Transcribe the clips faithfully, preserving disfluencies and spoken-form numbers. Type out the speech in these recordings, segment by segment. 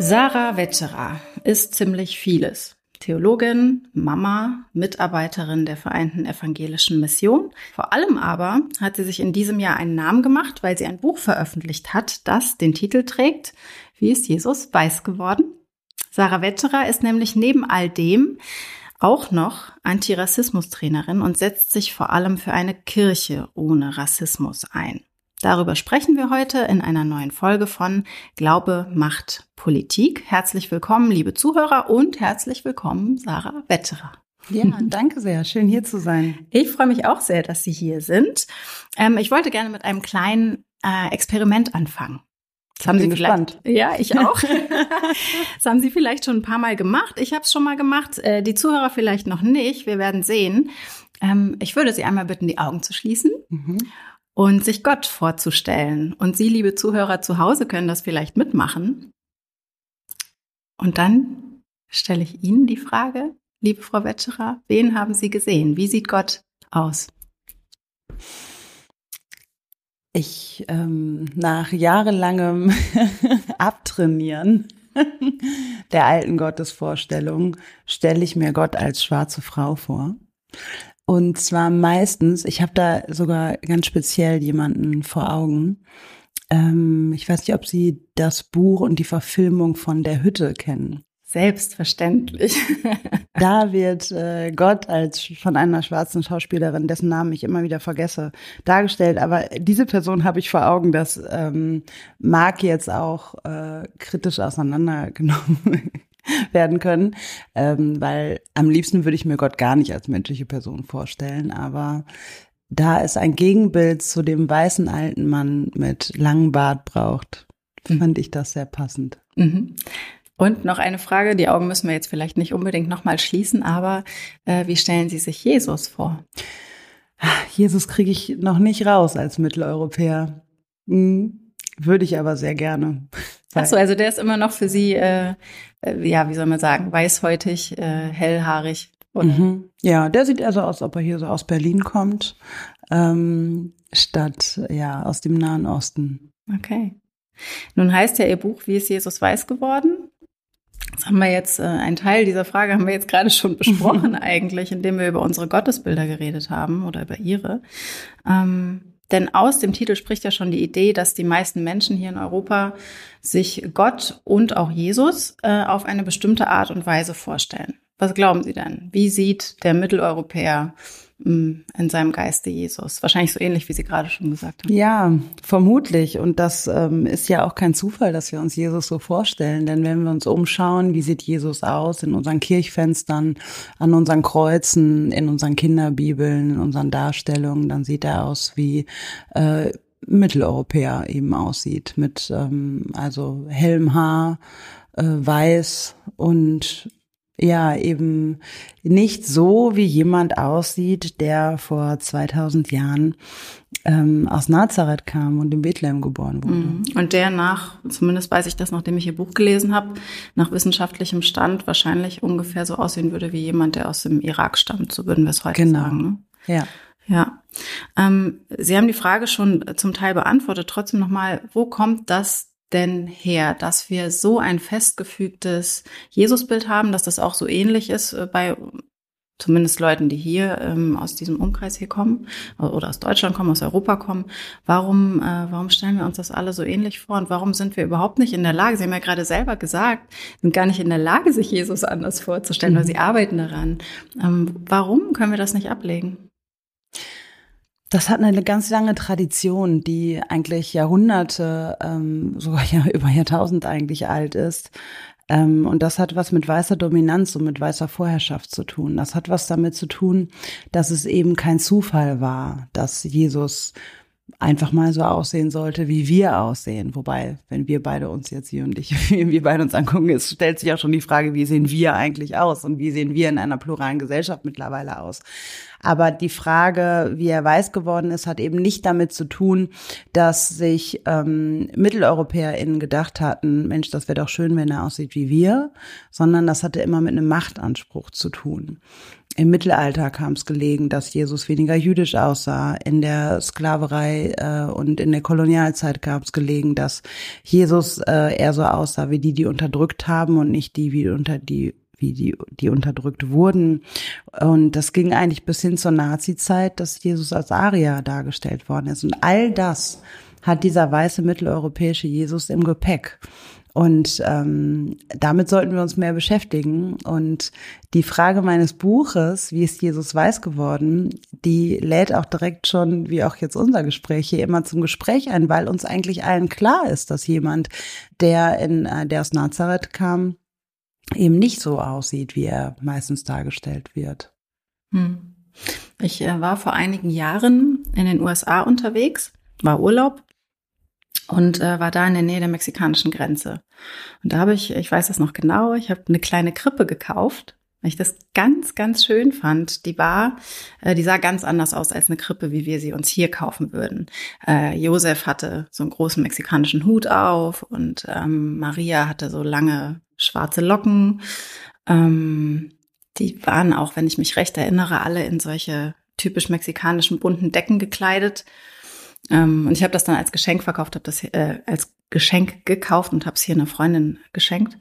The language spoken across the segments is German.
Sarah Wetterer ist ziemlich vieles. Theologin, Mama, Mitarbeiterin der Vereinten Evangelischen Mission. Vor allem aber hat sie sich in diesem Jahr einen Namen gemacht, weil sie ein Buch veröffentlicht hat, das den Titel trägt: Wie ist Jesus weiß geworden? Sarah Wetterer ist nämlich neben all dem auch noch Antirassismus-Trainerin und setzt sich vor allem für eine Kirche ohne Rassismus ein. Darüber sprechen wir heute in einer neuen Folge von Glaube macht Politik. Herzlich willkommen, liebe Zuhörer, und herzlich willkommen, Sarah Wetterer. Ja, danke sehr. Schön, hier zu sein. Ich freue mich auch sehr, dass Sie hier sind. Ähm, ich wollte gerne mit einem kleinen äh, Experiment anfangen. Das haben Sie gespannt. Ja, ich auch. Das haben Sie vielleicht schon ein paar Mal gemacht. Ich habe es schon mal gemacht. Äh, die Zuhörer vielleicht noch nicht. Wir werden sehen. Ähm, ich würde Sie einmal bitten, die Augen zu schließen. Mhm. Und sich Gott vorzustellen. Und Sie, liebe Zuhörer zu Hause, können das vielleicht mitmachen. Und dann stelle ich Ihnen die Frage, liebe Frau Wetterer, wen haben Sie gesehen? Wie sieht Gott aus? Ich, ähm, nach jahrelangem Abtrainieren der alten Gottesvorstellung, stelle ich mir Gott als schwarze Frau vor. Und zwar meistens, ich habe da sogar ganz speziell jemanden vor Augen. Ähm, ich weiß nicht, ob Sie das Buch und die Verfilmung von Der Hütte kennen. Selbstverständlich. Da wird äh, Gott als von einer schwarzen Schauspielerin, dessen Namen ich immer wieder vergesse, dargestellt. Aber diese Person habe ich vor Augen, das ähm, mag jetzt auch äh, kritisch auseinandergenommen werden können, ähm, weil am liebsten würde ich mir Gott gar nicht als menschliche Person vorstellen, aber da es ein Gegenbild zu dem weißen alten Mann mit langem Bart braucht, mhm. fand ich das sehr passend. Mhm. Und noch eine Frage, die Augen müssen wir jetzt vielleicht nicht unbedingt nochmal schließen, aber äh, wie stellen Sie sich Jesus vor? Jesus kriege ich noch nicht raus als Mitteleuropäer. Hm, würde ich aber sehr gerne. Ach so, also der ist immer noch für Sie, äh, äh, ja, wie soll man sagen, weißhäutig, äh, hellhaarig, oder? Mhm. Ja, der sieht also aus, ob er hier so aus Berlin kommt, ähm, statt, ja, aus dem Nahen Osten. Okay. Nun heißt ja Ihr Buch, Wie ist Jesus weiß geworden? Das haben wir jetzt, äh, einen Teil dieser Frage haben wir jetzt gerade schon besprochen eigentlich, indem wir über unsere Gottesbilder geredet haben oder über Ihre. Ähm, Denn aus dem Titel spricht ja schon die Idee, dass die meisten Menschen hier in Europa sich Gott und auch Jesus äh, auf eine bestimmte Art und Weise vorstellen. Was glauben Sie denn? Wie sieht der Mitteleuropäer mh, in seinem Geiste Jesus? Wahrscheinlich so ähnlich, wie Sie gerade schon gesagt haben. Ja, vermutlich. Und das ähm, ist ja auch kein Zufall, dass wir uns Jesus so vorstellen. Denn wenn wir uns umschauen, wie sieht Jesus aus in unseren Kirchfenstern, an unseren Kreuzen, in unseren Kinderbibeln, in unseren Darstellungen, dann sieht er aus wie äh, Mitteleuropäer eben aussieht. Mit ähm, also hellem Haar, äh, weiß und ja, eben nicht so, wie jemand aussieht, der vor zweitausend Jahren ähm, aus Nazareth kam und in Bethlehem geboren wurde. Und der nach, zumindest weiß ich das, nachdem ich Ihr Buch gelesen habe, nach wissenschaftlichem Stand wahrscheinlich ungefähr so aussehen würde wie jemand, der aus dem Irak stammt. So würden wir es heute genau. sagen. Ne? Ja. Ja. Ähm, Sie haben die Frage schon zum Teil beantwortet. Trotzdem nochmal, wo kommt das denn her, dass wir so ein festgefügtes Jesusbild haben, dass das auch so ähnlich ist bei zumindest Leuten, die hier ähm, aus diesem Umkreis hier kommen oder aus Deutschland kommen, aus Europa kommen. Warum, äh, warum stellen wir uns das alle so ähnlich vor und warum sind wir überhaupt nicht in der Lage, Sie haben ja gerade selber gesagt, sind gar nicht in der Lage, sich Jesus anders vorzustellen, mhm. weil Sie arbeiten daran. Ähm, warum können wir das nicht ablegen? Das hat eine ganz lange Tradition, die eigentlich Jahrhunderte, ähm, sogar ja über Jahrtausend eigentlich alt ist. Ähm, und das hat was mit weißer Dominanz und mit weißer Vorherrschaft zu tun. Das hat was damit zu tun, dass es eben kein Zufall war, dass Jesus einfach mal so aussehen sollte, wie wir aussehen. Wobei, wenn wir beide uns jetzt hier und ich, wie wir beide uns angucken, es stellt sich auch schon die Frage, wie sehen wir eigentlich aus und wie sehen wir in einer pluralen Gesellschaft mittlerweile aus. Aber die Frage, wie er weiß geworden ist, hat eben nicht damit zu tun, dass sich ähm, MitteleuropäerInnen gedacht hatten, Mensch, das wäre doch schön, wenn er aussieht wie wir, sondern das hatte immer mit einem Machtanspruch zu tun. Im Mittelalter kam es gelegen, dass Jesus weniger jüdisch aussah. In der Sklaverei äh, und in der Kolonialzeit kam es gelegen, dass Jesus äh, eher so aussah wie die, die unterdrückt haben und nicht die, wie unter die wie die, die unterdrückt wurden. Und das ging eigentlich bis hin zur Nazi-Zeit, dass Jesus als Arier dargestellt worden ist. Und all das hat dieser weiße mitteleuropäische Jesus im Gepäck. Und ähm, damit sollten wir uns mehr beschäftigen. Und die Frage meines Buches, wie ist Jesus weiß geworden, die lädt auch direkt schon, wie auch jetzt unser Gespräch hier, immer zum Gespräch ein, weil uns eigentlich allen klar ist, dass jemand, der in der aus Nazareth kam, eben nicht so aussieht, wie er meistens dargestellt wird. Hm. Ich äh, war vor einigen Jahren in den U S A unterwegs, war Urlaub. Und äh, war da in der Nähe der mexikanischen Grenze. Und da habe ich, ich weiß das noch genau, ich habe eine kleine Krippe gekauft, weil ich das ganz, ganz schön fand. Die war, äh, die sah ganz anders aus als eine Krippe, wie wir sie uns hier kaufen würden. Äh, Josef hatte so einen großen mexikanischen Hut auf und ähm, Maria hatte so lange schwarze Locken. Ähm, die waren auch, wenn ich mich recht erinnere, alle in solche typisch mexikanischen bunten Decken gekleidet. Um, und ich habe das dann als Geschenk verkauft, habe das äh, als Geschenk gekauft und habe es hier einer Freundin geschenkt.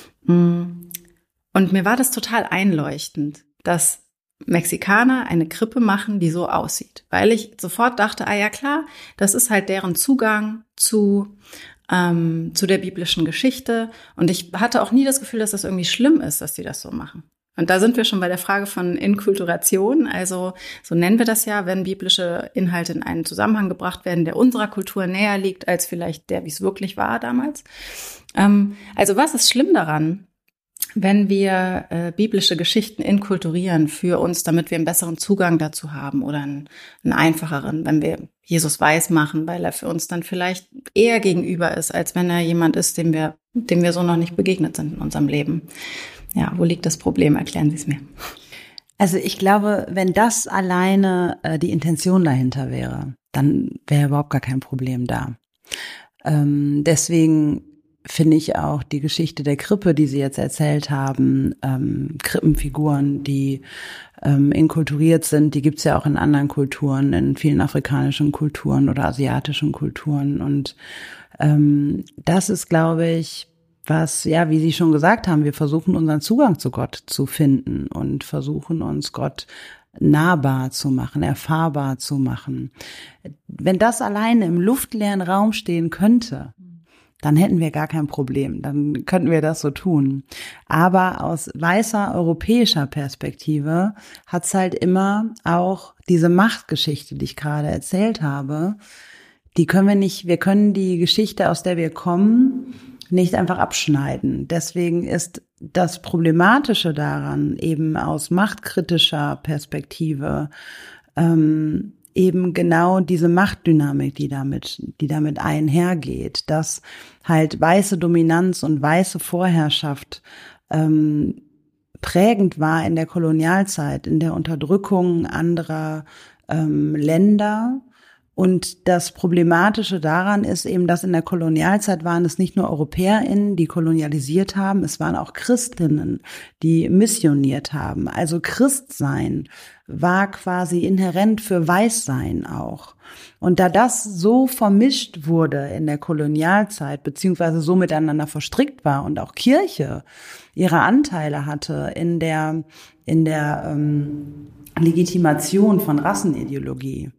Und mir war das total einleuchtend, dass Mexikaner eine Krippe machen, die so aussieht. Weil ich sofort dachte, ah ja klar, das ist halt deren Zugang zu, ähm, zu der biblischen Geschichte. Und ich hatte auch nie das Gefühl, dass das irgendwie schlimm ist, dass die das so machen. Und da sind wir schon bei der Frage von Inkulturation, also so nennen wir das ja, wenn biblische Inhalte in einen Zusammenhang gebracht werden, der unserer Kultur näher liegt, als vielleicht der, wie es wirklich war damals. Ähm, also was ist schlimm daran, wenn wir äh, biblische Geschichten inkulturieren für uns, damit wir einen besseren Zugang dazu haben oder einen, einen einfacheren, wenn wir Jesus weiß machen, weil er für uns dann vielleicht eher gegenüber ist, als wenn er jemand ist, dem wir, dem wir so noch nicht begegnet sind in unserem Leben. Ja, wo liegt das Problem? Erklären Sie es mir. Also ich glaube, wenn das alleine äh, die Intention dahinter wäre, dann wäre überhaupt gar kein Problem da. Ähm, deswegen finde ich auch die Geschichte der Krippe, die Sie jetzt erzählt haben, ähm, Krippenfiguren, die ähm, inkulturiert sind, die gibt's ja auch in anderen Kulturen, in vielen afrikanischen Kulturen oder asiatischen Kulturen. Und ähm, das ist, glaube ich, was, ja, wie Sie schon gesagt haben, wir versuchen unseren Zugang zu Gott zu finden und versuchen uns Gott nahbar zu machen, erfahrbar zu machen. Wenn das alleine im luftleeren Raum stehen könnte, dann hätten wir gar kein Problem, dann könnten wir das so tun. Aber aus weißer europäischer Perspektive hat's halt immer auch diese Machtgeschichte, die ich gerade erzählt habe, die können wir nicht, wir können die Geschichte, aus der wir kommen, nicht einfach abschneiden. Deswegen ist das Problematische daran, eben aus machtkritischer Perspektive, ähm, eben genau diese Machtdynamik, die damit, die damit einhergeht, dass halt weiße Dominanz und weiße Vorherrschaft ähm, prägend war in der Kolonialzeit, in der Unterdrückung anderer ähm, Länder. Und das Problematische daran ist eben, dass in der Kolonialzeit waren es nicht nur EuropäerInnen, die kolonialisiert haben, es waren auch Christinnen, die missioniert haben. Also Christsein war quasi inhärent für Weißsein auch. Und da das so vermischt wurde in der Kolonialzeit, beziehungsweise so miteinander verstrickt war und auch Kirche ihre Anteile hatte in der, in der ähm, Legitimation von Rassenideologie,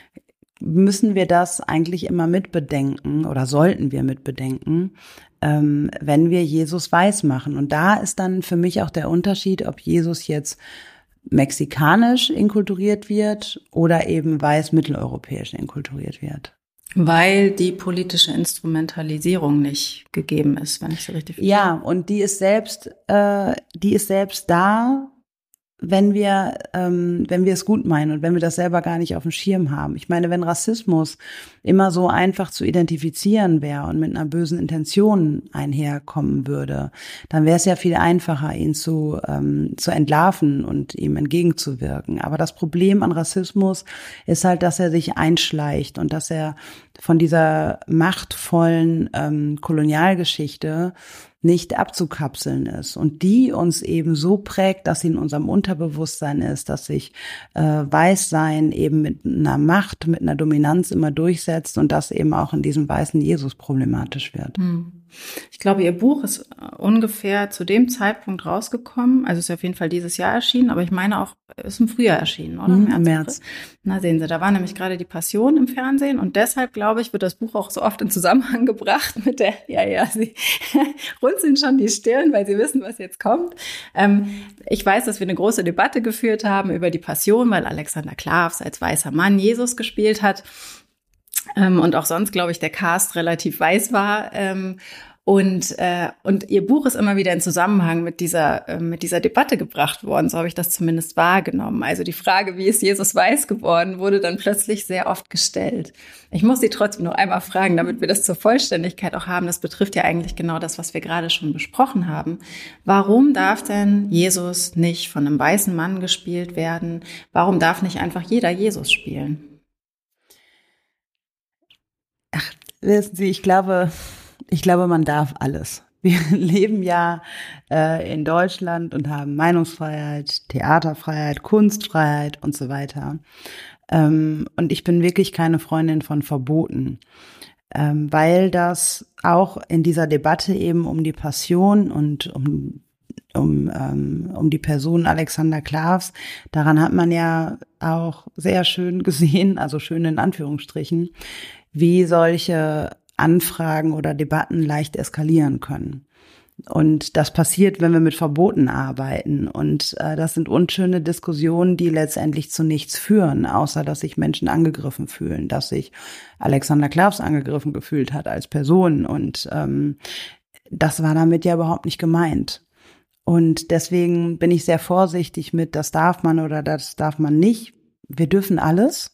müssen wir das eigentlich immer mitbedenken oder sollten wir mitbedenken, ähm, wenn wir Jesus weiß machen. Und da ist dann für mich auch der Unterschied, ob Jesus jetzt mexikanisch inkulturiert wird oder eben weiß mitteleuropäisch inkulturiert wird. Weil die politische Instrumentalisierung nicht gegeben ist, wenn ich so richtig verstehe. Ja, und die ist selbst, äh, die ist selbst da, wenn wir, ähm, wenn wir es gut meinen und wenn wir das selber gar nicht auf dem Schirm haben. Ich meine, wenn Rassismus immer so einfach zu identifizieren wäre und mit einer bösen Intention einherkommen würde, dann wäre es ja viel einfacher, ihn zu, ähm, zu entlarven und ihm entgegenzuwirken. Aber das Problem an Rassismus ist halt, dass er sich einschleicht und dass er von dieser machtvollen ähm, Kolonialgeschichte nicht abzukapseln ist und die uns eben so prägt, dass sie in unserem Unterbewusstsein ist, dass sich äh, Weißsein eben mit einer Macht, mit einer Dominanz immer durchsetzt und das eben auch in diesem weißen Jesus problematisch wird. Ich glaube, Ihr Buch ist ungefähr zu dem Zeitpunkt rausgekommen, also ist auf jeden Fall dieses Jahr erschienen, aber ich meine auch, ist im Frühjahr erschienen, oder? Im März. März. Na, sehen Sie, da war nämlich gerade die Passion im Fernsehen und deshalb, glaube ich, wird das Buch auch so oft in Zusammenhang gebracht mit der, ja, ja, Sie runzeln schon die Stirn, weil Sie wissen, was jetzt kommt. Ähm, ich weiß, dass wir eine große Debatte geführt haben über die Passion, weil Alexander Klavs als weißer Mann Jesus gespielt hat. Ähm, und auch sonst, glaube ich, der Cast relativ weiß war. Ähm, und äh, und Ihr Buch ist immer wieder in Zusammenhang mit dieser äh, mit dieser Debatte gebracht worden. So habe ich das zumindest wahrgenommen. Also die Frage, wie ist Jesus weiß geworden, wurde dann plötzlich sehr oft gestellt. Ich muss Sie trotzdem noch einmal fragen, damit wir das zur Vollständigkeit auch haben. Das betrifft ja eigentlich genau das, was wir gerade schon besprochen haben. Warum darf denn Jesus nicht von einem weißen Mann gespielt werden? Warum darf nicht einfach jeder Jesus spielen? Ach, wissen Sie, ich glaube, ich glaube, man darf alles. Wir leben ja äh, in Deutschland und haben Meinungsfreiheit, Theaterfreiheit, Kunstfreiheit und so weiter. Ähm, und ich bin wirklich keine Freundin von Verboten, ähm, weil das auch in dieser Debatte eben um die Passion und um um ähm, um die Person Alexander Klavs, daran hat man ja auch sehr schön gesehen, also schön in Anführungsstrichen, wie solche Anfragen oder Debatten leicht eskalieren können. Und das passiert, wenn wir mit Verboten arbeiten. Und äh, das sind unschöne Diskussionen, die letztendlich zu nichts führen, außer dass sich Menschen angegriffen fühlen, dass sich Alexander Klavs angegriffen gefühlt hat als Person. Und ähm, das war damit ja überhaupt nicht gemeint. Und deswegen bin ich sehr vorsichtig mit, das darf man oder das darf man nicht. Wir dürfen alles.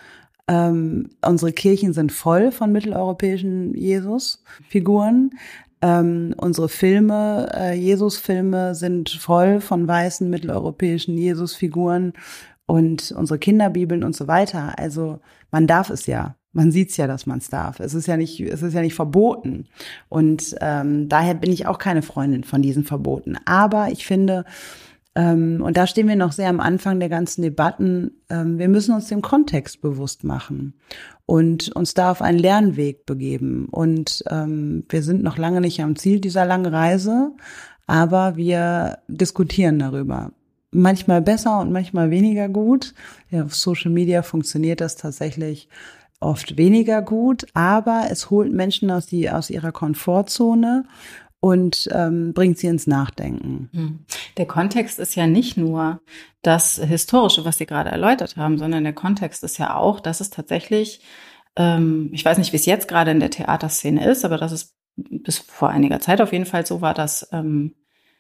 Ähm, unsere Kirchen sind voll von mitteleuropäischen Jesus-Figuren. Ähm, unsere Filme, äh, Jesus-Filme sind voll von weißen mitteleuropäischen Jesus-Figuren und unsere Kinderbibeln und so weiter. Also man darf es ja. Man sieht's ja, dass man es darf. Es ist ja nicht, es ist ja nicht verboten. Und ähm, daher bin ich auch keine Freundin von diesen Verboten. Aber ich finde, Ähm, und da stehen wir noch sehr am Anfang der ganzen Debatten. Ähm, wir müssen uns dem Kontext bewusst machen und uns da auf einen Lernweg begeben. Und ähm, wir sind noch lange nicht am Ziel dieser langen Reise, aber wir diskutieren darüber. Manchmal besser und manchmal weniger gut. Ja, auf Social Media funktioniert das tatsächlich oft weniger gut, aber es holt Menschen aus, die, aus ihrer Komfortzone und ähm, bringt sie ins Nachdenken. Der Kontext ist ja nicht nur das Historische, was Sie gerade erläutert haben, sondern der Kontext ist ja auch, dass es tatsächlich, ähm, ich weiß nicht, wie es jetzt gerade in der Theaterszene ist, aber dass es bis vor einiger Zeit auf jeden Fall so war, dass ähm,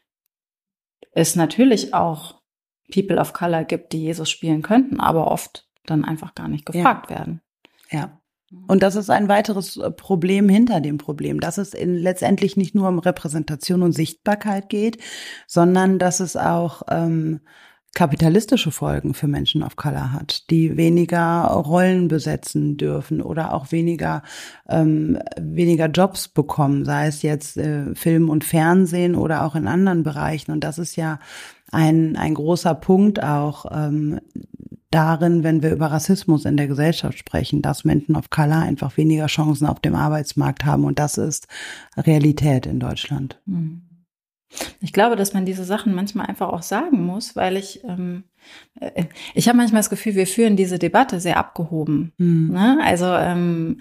es natürlich auch People of Color gibt, die Jesus spielen könnten, aber oft dann einfach gar nicht gefragt ja. werden. Ja. Und das ist ein weiteres Problem hinter dem Problem, dass es in, letztendlich nicht nur um Repräsentation und Sichtbarkeit geht, sondern dass es auch ähm, kapitalistische Folgen für Menschen of Color hat, die weniger Rollen besetzen dürfen oder auch weniger ähm, weniger Jobs bekommen, sei es jetzt äh, Film und Fernsehen oder auch in anderen Bereichen. Und das ist ja ein ein großer Punkt auch ähm, darin, wenn wir über Rassismus in der Gesellschaft sprechen, dass Menschen of Color einfach weniger Chancen auf dem Arbeitsmarkt haben. Und das ist Realität in Deutschland. Ich glaube, dass man diese Sachen manchmal einfach auch sagen muss, weil ich, ähm, ich habe manchmal das Gefühl, wir führen diese Debatte sehr abgehoben. Mhm. Ne? Also ähm,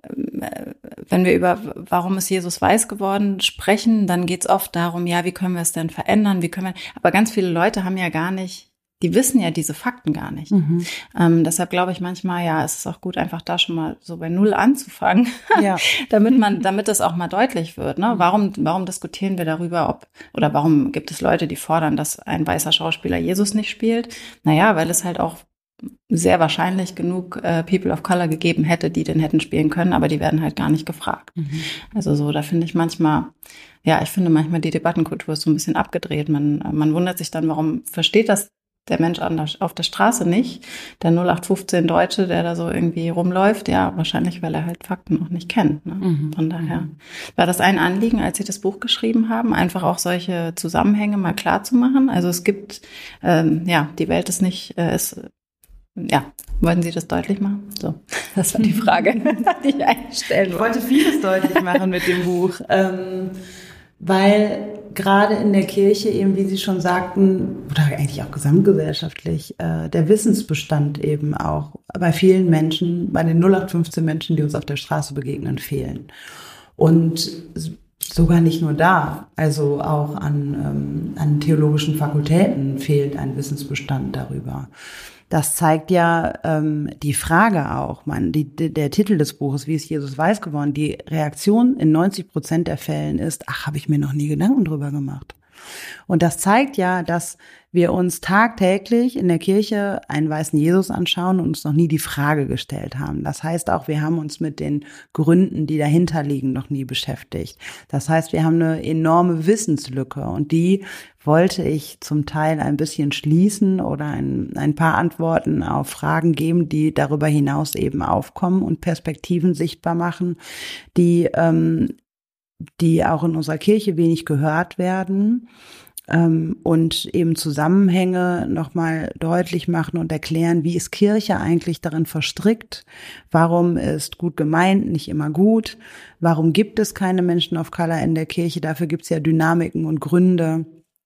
wenn wir über warum ist Jesus weiß geworden sprechen, dann geht es oft darum, ja, wie können wir es denn verändern, wie können wir, aber ganz viele Leute haben ja gar nicht die wissen ja diese Fakten gar nicht. Mhm. Ähm, deshalb glaube ich manchmal, ja, es ist auch gut, einfach da schon mal so bei Null anzufangen, ja. damit man, damit das auch mal deutlich wird. Ne? Warum, warum diskutieren wir darüber, ob, oder warum gibt es Leute, die fordern, dass ein weißer Schauspieler Jesus nicht spielt? Naja, weil es halt auch sehr wahrscheinlich genug äh, People of Color gegeben hätte, die den hätten spielen können, aber die werden halt gar nicht gefragt. Mhm. Also so, da finde ich manchmal, ja, ich finde manchmal die Debattenkultur ist so ein bisschen abgedreht. Man, man wundert sich dann, warum versteht das der Mensch an der, auf der Straße nicht, der null acht fünfzehn Deutsche, der da so irgendwie rumläuft, ja, wahrscheinlich, weil er halt Fakten noch nicht kennt. Ne? Mhm. Von daher war das ein Anliegen, als Sie das Buch geschrieben haben, einfach auch solche Zusammenhänge mal klar zu machen. Also es gibt, ähm, ja, die Welt ist nicht, äh, ist, ja, wollten Sie das deutlich machen? So, das war die Frage, die ich einstellen wollte. Ich wollte vieles deutlich machen mit dem Buch, ähm, weil gerade in der Kirche eben, wie Sie schon sagten, oder eigentlich auch gesamtgesellschaftlich, äh, der Wissensbestand eben auch bei vielen Menschen, bei den null acht fünfzehn Menschen, die uns auf der Straße begegnen, fehlen. Und sogar nicht nur da, also auch an, ähm, an theologischen Fakultäten fehlt ein Wissensbestand darüber. Das zeigt ja ähm, die Frage auch, man, die, der Titel des Buches, wie ist Jesus weiß geworden? Die Reaktion in neunzig Prozent der Fällen ist, ach, habe ich mir noch nie Gedanken drüber gemacht. Und das zeigt ja, dass wir uns tagtäglich in der Kirche einen weißen Jesus anschauen und uns noch nie die Frage gestellt haben. Das heißt auch, wir haben uns mit den Gründen, die dahinter liegen, noch nie beschäftigt. Das heißt, wir haben eine enorme Wissenslücke und die wollte ich zum Teil ein bisschen schließen oder ein, ein paar Antworten auf Fragen geben, die darüber hinaus eben aufkommen und Perspektiven sichtbar machen, die ähm, die auch in unserer Kirche wenig gehört werden, ähm, und eben Zusammenhänge nochmal deutlich machen und erklären, wie ist Kirche eigentlich darin verstrickt, warum ist gut gemeint nicht immer gut, warum gibt es keine Menschen of Color in der Kirche, dafür gibt es ja Dynamiken und Gründe.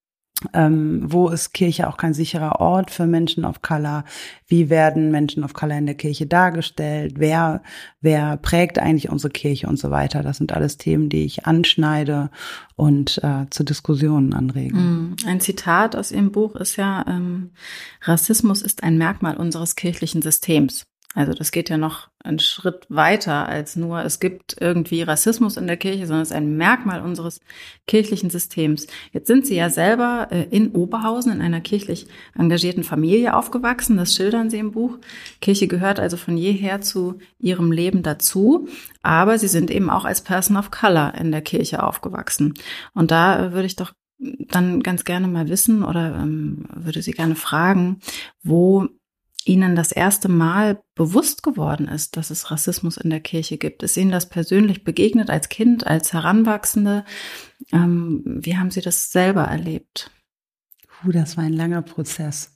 Ähm, wo ist Kirche auch kein sicherer Ort für Menschen of Color? Wie werden Menschen of Color in der Kirche dargestellt? Wer, wer prägt eigentlich unsere Kirche und so weiter? Das sind alles Themen, die ich anschneide und äh, zu Diskussionen anrege. Ein Zitat aus Ihrem Buch ist ja, ähm, Rassismus ist ein Merkmal unseres kirchlichen Systems. Also das geht ja noch einen Schritt weiter als nur, es gibt irgendwie Rassismus in der Kirche, sondern es ist ein Merkmal unseres kirchlichen Systems. Jetzt sind Sie ja selber in Oberhausen in einer kirchlich engagierten Familie aufgewachsen, das schildern Sie im Buch. Kirche gehört also von jeher zu Ihrem Leben dazu, aber Sie sind eben auch als Person of Color in der Kirche aufgewachsen. Und da würde ich doch dann ganz gerne mal wissen oder ähm, würde Sie gerne fragen, wo Ihnen das erste Mal bewusst geworden ist, dass es Rassismus in der Kirche gibt? Ist Ihnen das persönlich begegnet als Kind, als Heranwachsende? Ähm, wie haben Sie das selber erlebt? Puh, das war ein langer Prozess.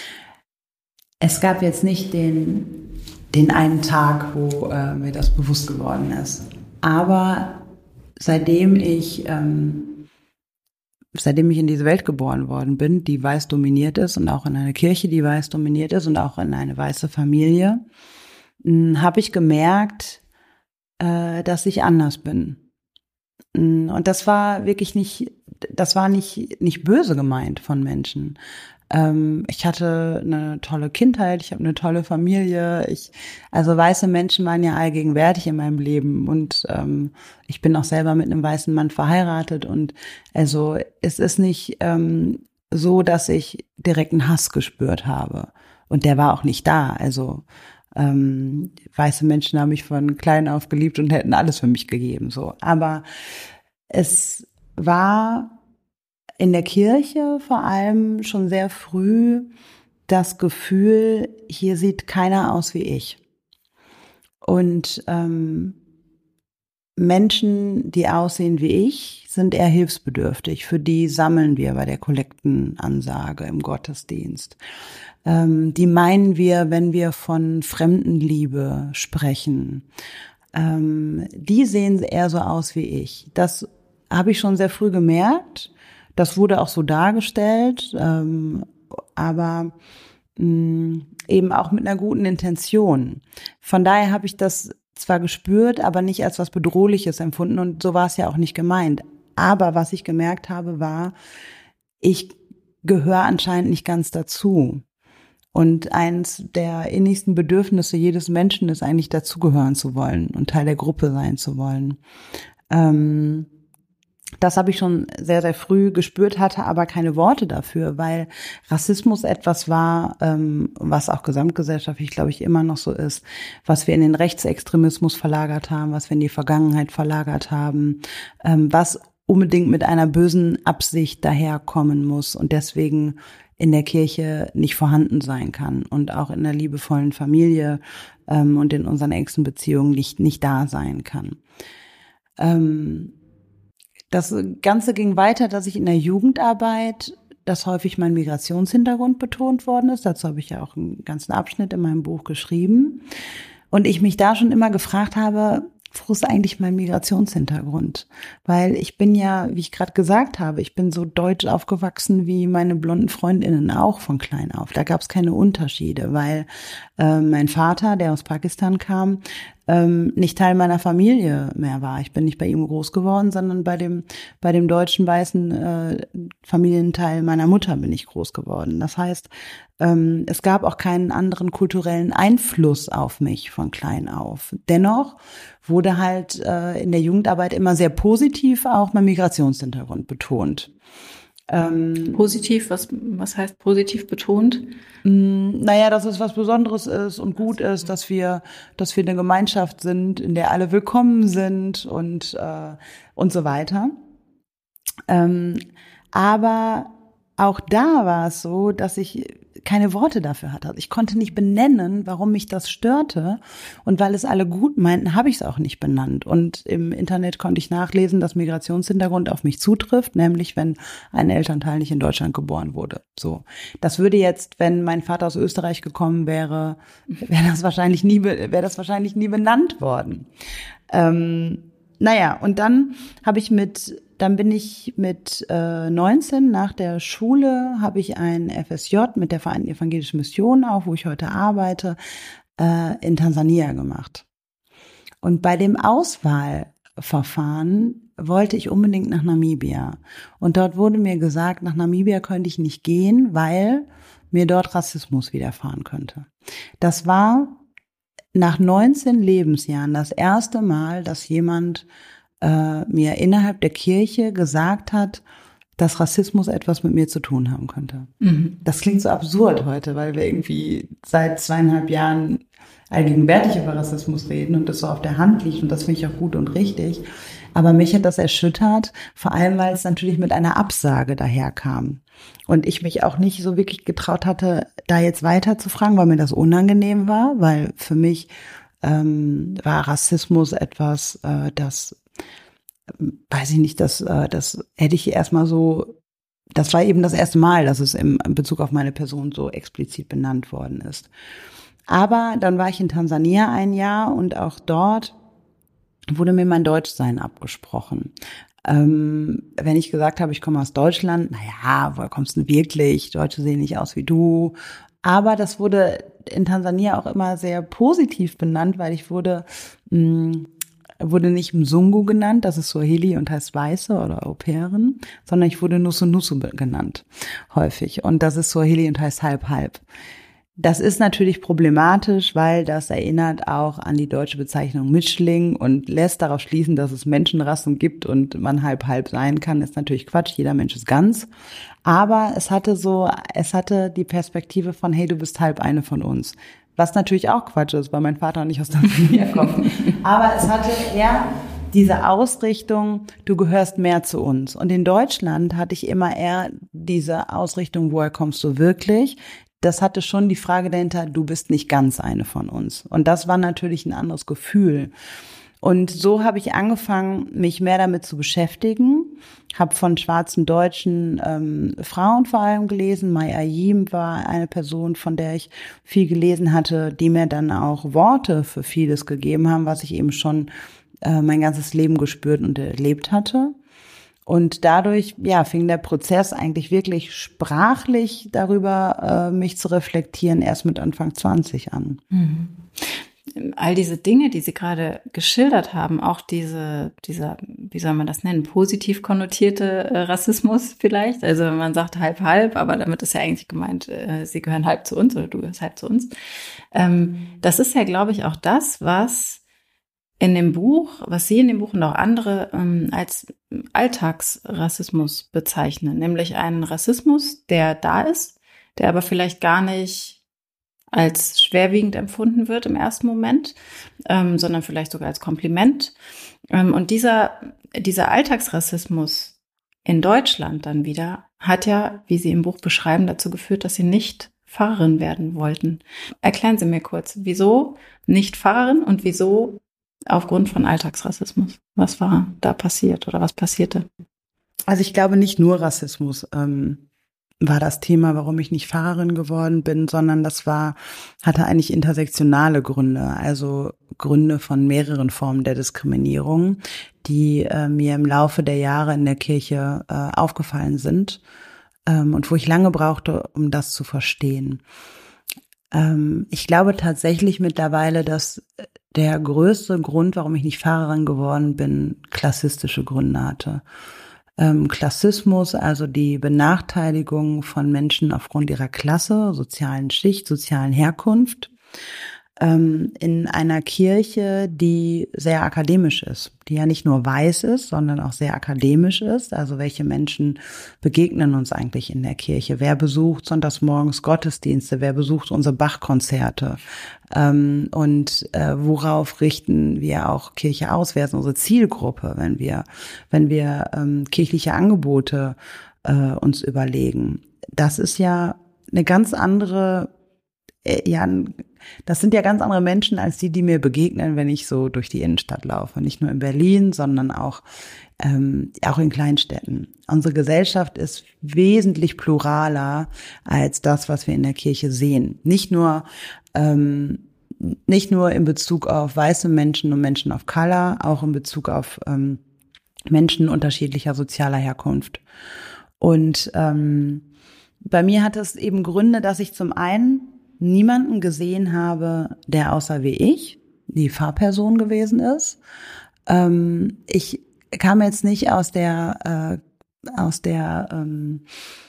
Es gab jetzt nicht den, den einen Tag, wo äh, mir das bewusst geworden ist. Aber seitdem ich... Ähm, Seitdem ich in diese Welt geboren worden bin, die weiß dominiert ist und auch in eine Kirche, die weiß dominiert ist und auch in eine weiße Familie, habe ich gemerkt, äh, dass ich anders bin. Und das war wirklich nicht, das war nicht, nicht böse gemeint von Menschen. Ähm, ich hatte eine tolle Kindheit, ich habe eine tolle Familie. Ich, also weiße Menschen waren ja allgegenwärtig in meinem Leben und ähm, ich bin auch selber mit einem weißen Mann verheiratet und also es ist nicht ähm, so, dass ich direkt einen Hass gespürt habe und der war auch nicht da. Also ähm, weiße Menschen haben mich von klein auf geliebt und hätten alles für mich gegeben. So, aber es war in der Kirche vor allem schon sehr früh das Gefühl, hier sieht keiner aus wie ich. Und ähm, Menschen, die aussehen wie ich, sind eher hilfsbedürftig. Für die sammeln wir bei der Kollektenansage im Gottesdienst. Ähm, die meinen wir, wenn wir von Fremdenliebe sprechen. Ähm, die sehen eher so aus wie ich. Das habe ich schon sehr früh gemerkt. Das wurde auch so dargestellt, ähm, aber mh, eben auch mit einer guten Intention. Von daher habe ich das zwar gespürt, aber nicht als was Bedrohliches empfunden und so war es ja auch nicht gemeint. Aber was ich gemerkt habe, war, ich gehöre anscheinend nicht ganz dazu. Und eins der innigsten Bedürfnisse jedes Menschen ist eigentlich dazugehören zu wollen und Teil der Gruppe sein zu wollen. Ähm, das habe ich schon sehr, sehr früh gespürt, hatte aber keine Worte dafür, weil Rassismus etwas war, ähm, was auch gesamtgesellschaftlich, glaube ich, immer noch so ist, was wir in den Rechtsextremismus verlagert haben, was wir in die Vergangenheit verlagert haben, ähm, was unbedingt mit einer bösen Absicht daherkommen muss und deswegen in der Kirche nicht vorhanden sein kann und auch in der liebevollen Familie ähm, und in unseren engsten Beziehungen nicht, nicht da sein kann. Ähm, das Ganze ging weiter, dass ich in der Jugendarbeit, dass häufig mein Migrationshintergrund betont worden ist. Dazu habe ich ja auch einen ganzen Abschnitt in meinem Buch geschrieben. Und ich mich da schon immer gefragt habe, wo ist eigentlich mein Migrationshintergrund? Weil ich bin ja, wie ich gerade gesagt habe, ich bin so deutsch aufgewachsen wie meine blonden Freundinnen auch von klein auf. Da gab es keine Unterschiede, weil äh, mein Vater, der aus Pakistan kam, ähm, nicht Teil meiner Familie mehr war. Ich bin nicht bei ihm groß geworden, sondern bei dem bei dem deutschen weißen äh, Familienteil meiner Mutter bin ich groß geworden. Das heißt, ähm, es gab auch keinen anderen kulturellen Einfluss auf mich von klein auf. Dennoch wurde halt äh, in der Jugendarbeit immer sehr positiv auch mein Migrationshintergrund betont. Ähm, positiv, was was heißt positiv betont? Mh, naja, dass es was Besonderes ist und gut ist, dass wir dass wir eine Gemeinschaft sind, in der alle willkommen sind und äh, und so weiter. Ähm, aber auch da war es so, dass ich keine Worte dafür hatte. Ich konnte nicht benennen, warum mich das störte. Und weil es alle gut meinten, habe ich es auch nicht benannt. Und im Internet konnte ich nachlesen, dass Migrationshintergrund auf mich zutrifft, nämlich wenn ein Elternteil nicht in Deutschland geboren wurde. So, das würde jetzt, wenn mein Vater aus Österreich gekommen wäre, wäre das wahrscheinlich nie, wäre das wahrscheinlich nie benannt worden. Ähm, naja, und dann habe ich mit Dann bin ich mit äh, neunzehn nach der Schule, habe ich ein F S J mit der Vereinten Evangelischen Mission, auch wo ich heute arbeite, äh, in Tansania gemacht. Und bei dem Auswahlverfahren wollte ich unbedingt nach Namibia. Und dort wurde mir gesagt, nach Namibia könnte ich nicht gehen, weil mir dort Rassismus widerfahren könnte. Das war nach neunzehn Lebensjahren das erste Mal, dass jemand äh, mir innerhalb der Kirche gesagt hat, dass Rassismus etwas mit mir zu tun haben könnte. Mhm. Das klingt so absurd heute, weil wir irgendwie seit zweieinhalb Jahren allgegenwärtig über Rassismus reden und das so auf der Hand liegt und das finde ich auch gut und richtig. Aber mich hat das erschüttert, vor allem weil es natürlich mit einer Absage daherkam. Und ich mich auch nicht so wirklich getraut hatte, da jetzt weiter zu fragen, weil mir das unangenehm war, weil für mich ähm, war Rassismus etwas, äh, das, weiß ich nicht, das, äh, das hätte ich erstmal so, das war eben das erste Mal, dass es im, in Bezug auf meine Person so explizit benannt worden ist. Aber dann war ich in Tansania ein Jahr und auch dort wurde mir mein Deutschsein abgesprochen. Ähm, wenn ich gesagt habe, ich komme aus Deutschland, naja, woher kommst du denn wirklich? Deutsche sehen nicht aus wie du. Aber das wurde in Tansania auch immer sehr positiv benannt, weil ich wurde, mh, wurde nicht Mzungu genannt, das ist Swahili und heißt Weiße oder Au-pairen, sondern ich wurde Nusu Nusu genannt, häufig. Und das ist Swahili und heißt Halb-Halb. Das ist natürlich problematisch, weil das erinnert auch an die deutsche Bezeichnung Mischling und lässt darauf schließen, dass es Menschenrassen gibt und man halb-halb sein kann. Ist natürlich Quatsch, jeder Mensch ist ganz. Aber es hatte so, es hatte die Perspektive von, hey, du bist halb eine von uns. Was natürlich auch Quatsch ist, weil mein Vater nicht aus Tansania kommt. Aber es hatte eher diese Ausrichtung, du gehörst mehr zu uns. Und in Deutschland hatte ich immer eher diese Ausrichtung, woher kommst du wirklich? Das hatte schon die Frage dahinter, du bist nicht ganz eine von uns. Und das war natürlich ein anderes Gefühl. Und so habe ich angefangen, mich mehr damit zu beschäftigen. Habe von schwarzen deutschen ähm, Frauen vor allem gelesen. Mai Ayim war eine Person, von der ich viel gelesen hatte, die mir dann auch Worte für vieles gegeben haben, was ich eben schon äh, mein ganzes Leben gespürt und erlebt hatte. Und dadurch, ja, fing der Prozess eigentlich wirklich sprachlich darüber, äh, mich zu reflektieren, erst mit Anfang zwanzig an. Mhm. all diese Dinge, die Sie gerade geschildert haben, auch diese, dieser, wie soll man das nennen, positiv konnotierte äh, Rassismus vielleicht. Also man sagt halb halb, aber damit ist ja eigentlich gemeint, äh, Sie gehören halb zu uns oder du gehörst halb zu uns. Ähm, das ist ja, glaube ich, auch das, was in dem Buch, was Sie in dem Buch und auch andere ähm, als Alltagsrassismus bezeichnen, nämlich einen Rassismus, der da ist, der aber vielleicht gar nicht als schwerwiegend empfunden wird im ersten Moment, ähm, sondern vielleicht sogar als Kompliment. Ähm, und dieser, dieser Alltagsrassismus in Deutschland dann wieder hat ja, wie Sie im Buch beschreiben, dazu geführt, dass Sie nicht Pfarrerin werden wollten. Erklären Sie mir kurz, wieso nicht Pfarrerin und wieso aufgrund von Alltagsrassismus? Was war da passiert oder was passierte? Also ich glaube nicht nur Rassismus ähm, war das Thema, warum ich nicht Pfarrerin geworden bin, sondern das war, hatte eigentlich intersektionale Gründe, also Gründe von mehreren Formen der Diskriminierung, die äh, mir im Laufe der Jahre in der Kirche äh, aufgefallen sind ähm, und wo ich lange brauchte, um das zu verstehen. Ähm, ich glaube tatsächlich mittlerweile, dass der größte Grund, warum ich nicht Pfarrerin geworden bin, klassistische Gründe hatte. Ähm, Klassismus, also die Benachteiligung von Menschen aufgrund ihrer Klasse, sozialen Schicht, sozialen Herkunft, ähm, in einer Kirche, die sehr akademisch ist, die ja nicht nur weiß ist, sondern auch sehr akademisch ist. Also welche Menschen begegnen uns eigentlich in der Kirche? Wer besucht sonntagsmorgens Gottesdienste? Wer besucht unsere Bach-Konzerte? Ähm, und äh, worauf richten wir auch Kirche aus? Wer ist unsere Zielgruppe, wenn wir, wenn wir ähm, kirchliche Angebote äh, uns überlegen? Das ist ja eine ganz andere, äh, ja, das sind ja ganz andere Menschen als die, die mir begegnen, wenn ich so durch die Innenstadt laufe. Nicht nur in Berlin, sondern auch, ähm, auch in Kleinstädten. Unsere Gesellschaft ist wesentlich pluraler als das, was wir in der Kirche sehen. Nicht nur, ähm, nicht nur in Bezug auf weiße Menschen und Menschen of Color, auch in Bezug auf ähm, Menschen unterschiedlicher sozialer Herkunft. Und ähm, bei mir hat es eben Gründe, dass ich zum einen niemanden gesehen habe, der außer wie ich die Fahrperson gewesen ist. Ähm, ich kam jetzt nicht aus der äh, aus der ähm,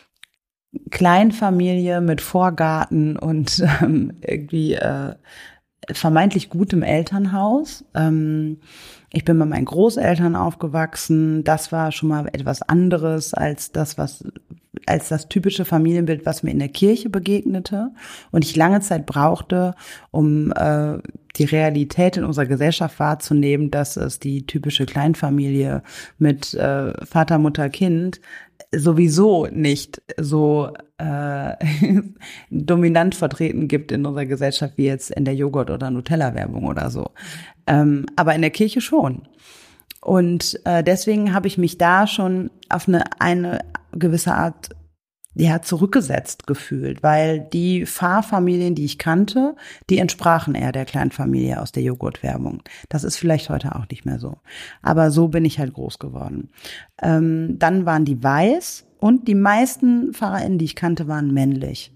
Kleinfamilie mit Vorgarten und ähm, irgendwie äh, vermeintlich gutem Elternhaus. Ähm, ich bin bei meinen Großeltern aufgewachsen. Das war schon mal etwas anderes als das, was als das typische Familienbild, was mir in der Kirche begegnete. Und ich lange Zeit brauchte, um äh, die Realität in unserer Gesellschaft wahrzunehmen, dass es die typische Kleinfamilie mit äh, Vater, Mutter, Kind sowieso nicht so äh, dominant vertreten gibt in unserer Gesellschaft wie jetzt in der Joghurt- oder Nutella-Werbung oder so. Ähm, aber in der Kirche schon. Und äh, deswegen habe ich mich da schon auf eine, eine gewisse Art ja zurückgesetzt gefühlt, weil die Pfarrfamilien, die ich kannte, die entsprachen eher der Kleinfamilie aus der Joghurtwerbung. Das ist vielleicht heute auch nicht mehr so. Aber so bin ich halt groß geworden. Ähm, dann waren die weiß und die meisten PfarrerInnen, die ich kannte, waren männlich.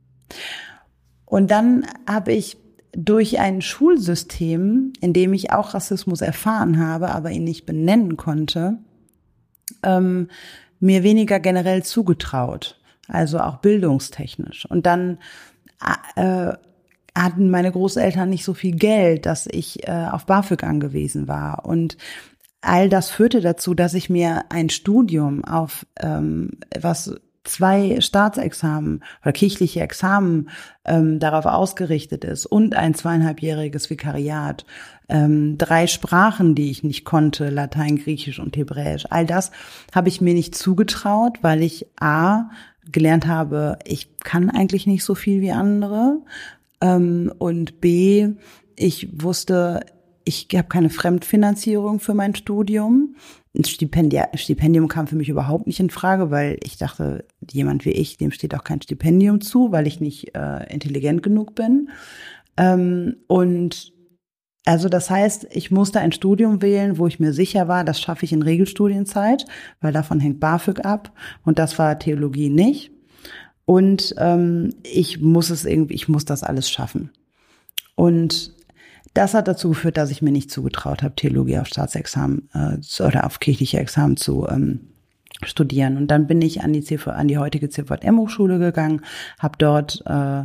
Und dann habe ich durch ein Schulsystem, in dem ich auch Rassismus erfahren habe, aber ihn nicht benennen konnte, ähm, mir weniger generell zugetraut, also auch bildungstechnisch. Und dann äh, hatten meine Großeltern nicht so viel Geld, dass ich äh, auf BAföG angewiesen war. Und all das führte dazu, dass ich mir ein Studium auf ähm, was zwei Staatsexamen oder kirchliche Examen ähm, darauf ausgerichtet ist und ein zweieinhalbjähriges Vikariat, ähm, drei Sprachen, die ich nicht konnte, Latein, Griechisch und Hebräisch. All das habe ich mir nicht zugetraut, weil ich a. gelernt habe, ich kann eigentlich nicht so viel wie andere ähm, und b. ich wusste, ich habe keine Fremdfinanzierung für mein Studium. Ein Stipendia- Stipendium kam für mich überhaupt nicht in Frage, weil ich dachte, jemand wie ich, dem steht auch kein Stipendium zu, weil ich nicht äh, intelligent genug bin. Ähm, und also das heißt, ich musste ein Studium wählen, wo ich mir sicher war, das schaffe ich in Regelstudienzeit, weil davon hängt BAföG ab. Und das war Theologie nicht. Und ähm, ich muss es irgendwie, ich muss das alles schaffen. Und Das hat dazu geführt, dass ich mir nicht zugetraut habe, Theologie auf Staatsexamen äh, oder auf kirchliche Examen zu ähm, studieren. Und dann bin ich an die, C V, an die heutige C V M-Hochschule gegangen, habe dort äh,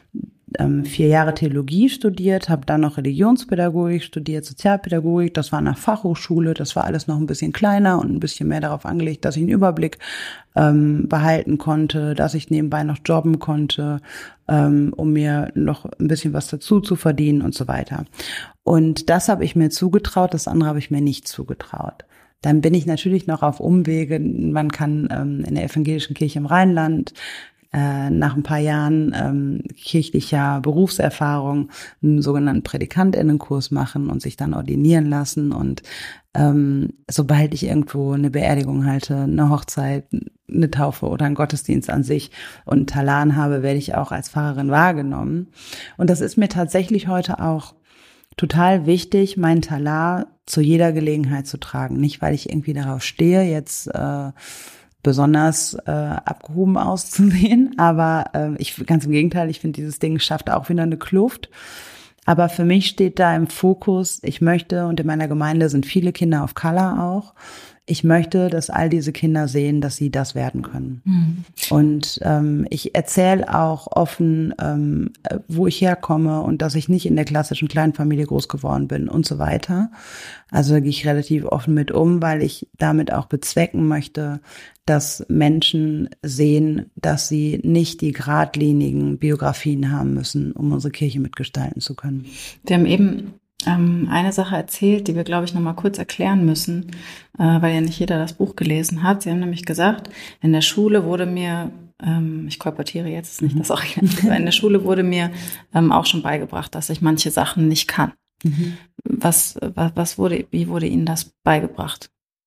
ähm, vier Jahre Theologie studiert, habe dann noch Religionspädagogik studiert, Sozialpädagogik. Das war an einer Fachhochschule, das war alles noch ein bisschen kleiner und ein bisschen mehr darauf angelegt, dass ich einen Überblick ähm, behalten konnte, dass ich nebenbei noch jobben konnte, ähm, um mir noch ein bisschen was dazu zu verdienen und so weiter. Und das habe ich mir zugetraut, das andere habe ich mir nicht zugetraut. Dann bin ich natürlich noch auf Umwege. Man kann ähm, in der evangelischen Kirche im Rheinland äh, nach ein paar Jahren ähm, kirchlicher Berufserfahrung einen sogenannten Prädikantinnenkurs machen und sich dann ordinieren lassen. Und ähm, sobald ich irgendwo eine Beerdigung halte, eine Hochzeit, eine Taufe oder einen Gottesdienst an sich und einen Talan habe, werde ich auch als Pfarrerin wahrgenommen. Und das ist mir tatsächlich heute auch total wichtig, meinen Talar zu jeder Gelegenheit zu tragen. Nicht, weil ich irgendwie darauf stehe, jetzt äh, besonders äh, abgehoben auszusehen, aber äh, ich ganz im Gegenteil, ich finde, dieses Ding schafft auch wieder eine Kluft. Aber für mich steht da im Fokus, ich möchte, und in meiner Gemeinde sind viele Kinder of Color auch, ich möchte, dass all diese Kinder sehen, dass sie das werden können. Mhm. Und ähm, ich erzähle auch offen, ähm, wo ich herkomme und dass ich nicht in der klassischen Kleinfamilie groß geworden bin und so weiter. Also da gehe ich relativ offen mit um, weil ich damit auch bezwecken möchte, dass Menschen sehen, dass sie nicht die geradlinigen Biografien haben müssen, um unsere Kirche mitgestalten zu können. Wir haben eben ähm, eine Sache erzählt, die wir, glaube ich, noch mal kurz erklären müssen, äh, weil ja nicht jeder das Buch gelesen hat. Sie haben nämlich gesagt, in der Schule wurde mir, ähm, ich kolportiere jetzt, ist nicht das Original, aber in der Schule wurde mir ähm, auch schon beigebracht, dass ich manche Sachen nicht kann. Mhm. Was, was, was wurde, wie wurde Ihnen das beigebracht?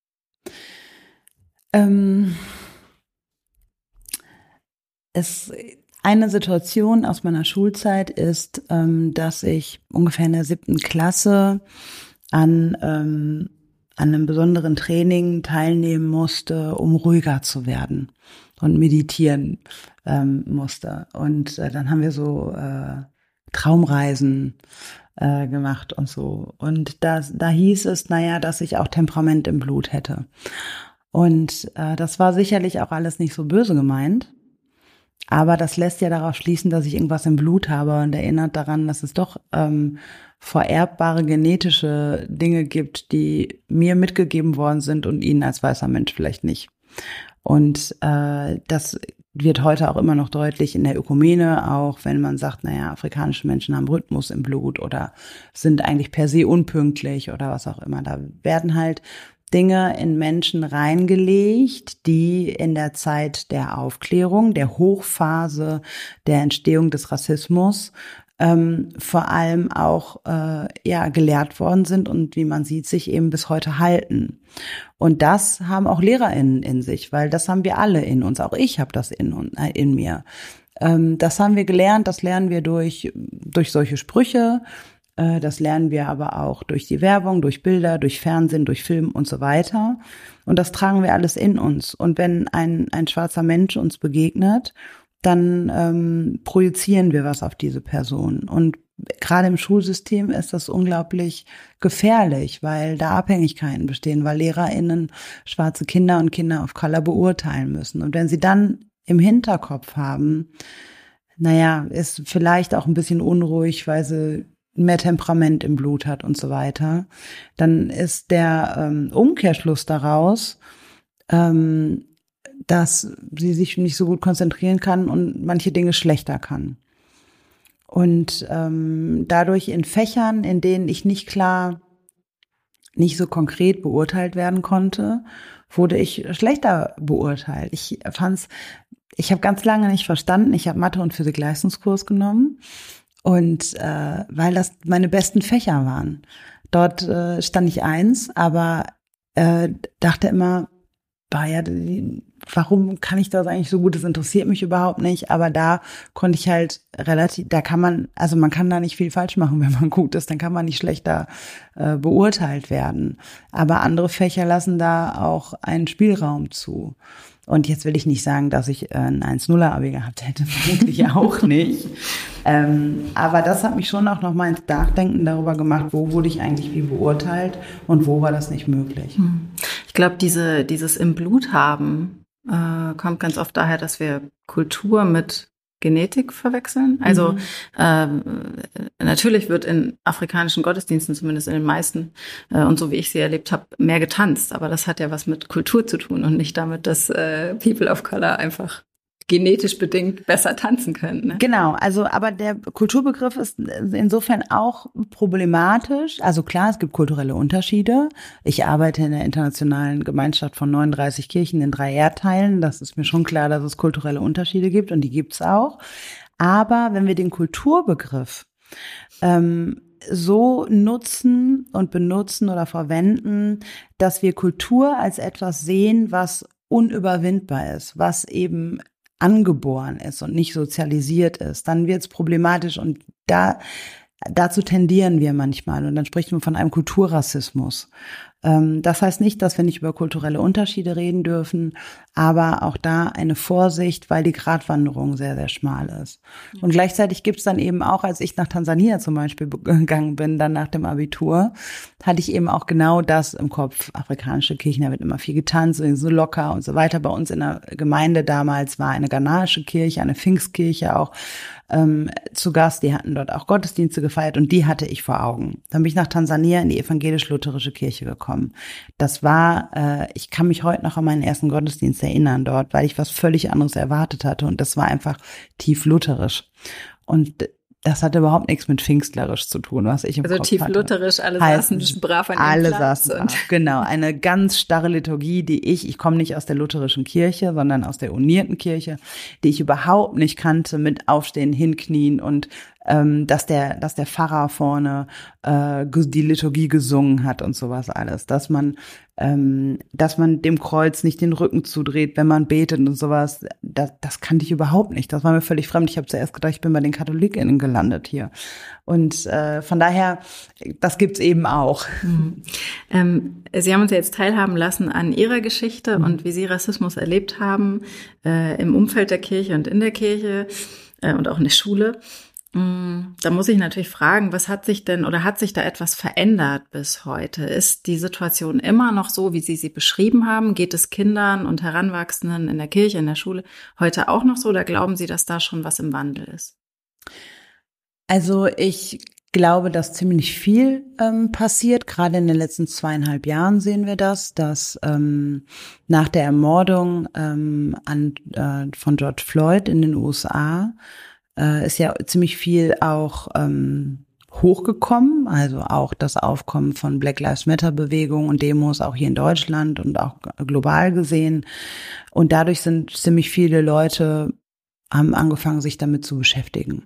Ähm, es Eine Situation aus meiner Schulzeit ist, ähm, dass ich ungefähr in der siebten Klasse an, ähm, an einem besonderen Training teilnehmen musste, um ruhiger zu werden und meditieren ähm, musste. Und äh, dann haben wir so äh, Traumreisen äh, gemacht und so. Und da, da hieß es, naja, dass ich auch Temperament im Blut hätte. Und äh, das war sicherlich auch alles nicht so böse gemeint. Aber das lässt ja darauf schließen, dass ich irgendwas im Blut habe und erinnert daran, dass es doch ähm, vererbbare genetische Dinge gibt, die mir mitgegeben worden sind und Ihnen als weißer Mensch vielleicht nicht. Und äh, das wird heute auch immer noch deutlich in der Ökumene, auch wenn man sagt, naja, afrikanische Menschen haben Rhythmus im Blut oder sind eigentlich per se unpünktlich oder was auch immer. Da werden halt Dinge in Menschen reingelegt, die in der Zeit der Aufklärung, der Hochphase der Entstehung des Rassismus ähm, vor allem auch äh, ja gelehrt worden sind und wie man sieht, sich eben bis heute halten. Und das haben auch LehrerInnen in sich, weil das haben wir alle in uns. Auch ich habe das in, äh, in mir. Ähm, das haben wir gelernt, das lernen wir durch durch solche Sprüche. Das lernen wir aber auch durch die Werbung, durch Bilder, durch Fernsehen, durch Film und so weiter. Und das tragen wir alles in uns. Und wenn ein ein schwarzer Mensch uns begegnet, dann ähm, projizieren wir was auf diese Person. Und gerade im Schulsystem ist das unglaublich gefährlich, weil da Abhängigkeiten bestehen, weil LehrerInnen schwarze Kinder und Kinder of Color beurteilen müssen. Und wenn sie dann im Hinterkopf haben, naja, ist vielleicht auch ein bisschen unruhig, weil sie mehr Temperament im Blut hat und so weiter, dann ist der ähm, Umkehrschluss daraus, ähm, dass sie sich nicht so gut konzentrieren kann und manche Dinge schlechter kann. Und ähm, dadurch in Fächern, in denen ich nicht klar, nicht so konkret beurteilt werden konnte, wurde ich schlechter beurteilt. Ich fand's, ich habe ganz lange nicht verstanden, ich habe Mathe- und Physik-Leistungskurs genommen. Und äh, weil das meine besten Fächer waren. Dort äh, stand ich eins, aber äh, dachte immer, bah, ja, warum kann ich das eigentlich so gut? Das interessiert mich überhaupt nicht. Aber da konnte ich halt relativ, da kann man, also man kann da nicht viel falsch machen, wenn man gut ist, dann kann man nicht schlechter äh, beurteilt werden. Aber andere Fächer lassen da auch einen Spielraum zu. Und jetzt will ich nicht sagen, dass ich ein eins null Abi gehabt hätte, vermutlich auch nicht. Ähm, aber das hat mich schon auch nochmal ins Nachdenken darüber gemacht, wo wurde ich eigentlich wie beurteilt und wo war das nicht möglich. Ich glaube, diese, dieses im Blut haben äh, kommt ganz oft daher, dass wir Kultur mit Genetik verwechseln. Also mhm. ähm, natürlich wird in afrikanischen Gottesdiensten, zumindest in den meisten, äh, und so wie ich sie erlebt habe, mehr getanzt. Aber das hat ja was mit Kultur zu tun und nicht damit, dass äh, People of Color einfach genetisch bedingt besser tanzen können. Ne? Genau, also aber der Kulturbegriff ist insofern auch problematisch. Also klar, es gibt kulturelle Unterschiede. Ich arbeite in der internationalen Gemeinschaft von neununddreißig Kirchen in drei Erdteilen. Das ist mir schon klar, dass es kulturelle Unterschiede gibt und die gibt's auch. Aber wenn wir den Kulturbegriff ähm, so nutzen und benutzen oder verwenden, dass wir Kultur als etwas sehen, was unüberwindbar ist, was eben angeboren ist und nicht sozialisiert ist, dann wird es problematisch und da dazu tendieren wir manchmal und dann spricht man von einem Kulturrassismus. Ähm, das heißt nicht, dass wir nicht über kulturelle Unterschiede reden dürfen, aber auch da eine Vorsicht, weil die Gratwanderung sehr, sehr schmal ist. Und gleichzeitig gibt es dann eben auch, als ich nach Tansania zum Beispiel gegangen bin, dann nach dem Abitur, hatte ich eben auch genau das im Kopf. Afrikanische Kirchen, da wird immer viel getanzt, so locker und so weiter. Bei uns in der Gemeinde damals war eine ghanaische Kirche, eine Pfingstkirche auch ähm, zu Gast. Die hatten dort auch Gottesdienste gefeiert und die hatte ich vor Augen. Dann bin ich nach Tansania in die evangelisch-lutherische Kirche gekommen. Das war, äh, ich kann mich heute noch an meinen ersten Gottesdienst erinnern dort, weil ich was völlig anderes erwartet hatte und das war einfach tief lutherisch. Und das hatte überhaupt nichts mit pfingstlerisch zu tun, was ich im also Kopf tief hatte. lutherisch, alle heißt, saßen brav an alle ihrem Platz. Saßen brav, genau. Eine ganz starre Liturgie, die ich, ich komme nicht aus der lutherischen Kirche, sondern aus der unierten Kirche, die ich überhaupt nicht kannte mit Aufstehen, Hinknien und ähm, dass der, dass der Pfarrer vorne äh, die Liturgie gesungen hat und sowas alles, dass man ähm, dass man dem Kreuz nicht den Rücken zudreht, wenn man betet und sowas, das, das kannte ich überhaupt nicht. Das war mir völlig fremd. Ich habe zuerst gedacht, ich bin bei den KatholikInnen gelandet hier. Und äh, von daher, das gibt's eben auch. Mhm. Ähm, Sie haben uns ja jetzt teilhaben lassen an Ihrer Geschichte mhm. und wie Sie Rassismus erlebt haben äh, im Umfeld der Kirche und in der Kirche äh, und auch in der Schule. Da muss ich natürlich fragen, was hat sich denn oder hat sich da etwas verändert bis heute? Ist die Situation immer noch so, wie Sie sie beschrieben haben? Geht es Kindern und Heranwachsenden in der Kirche, in der Schule heute auch noch so oder glauben Sie, dass da schon was im Wandel ist? Also ich glaube, dass ziemlich viel ähm, passiert. Gerade in den letzten zweieinhalb Jahren sehen wir das, dass ähm, nach der Ermordung ähm, an, äh, von George Floyd in den U S A äh, ist ja ziemlich viel auch ähm, hochgekommen, also auch das Aufkommen von Black Lives Matter Bewegung und Demos auch hier in Deutschland und auch global gesehen. Und dadurch sind ziemlich viele Leute, haben angefangen, sich damit zu beschäftigen.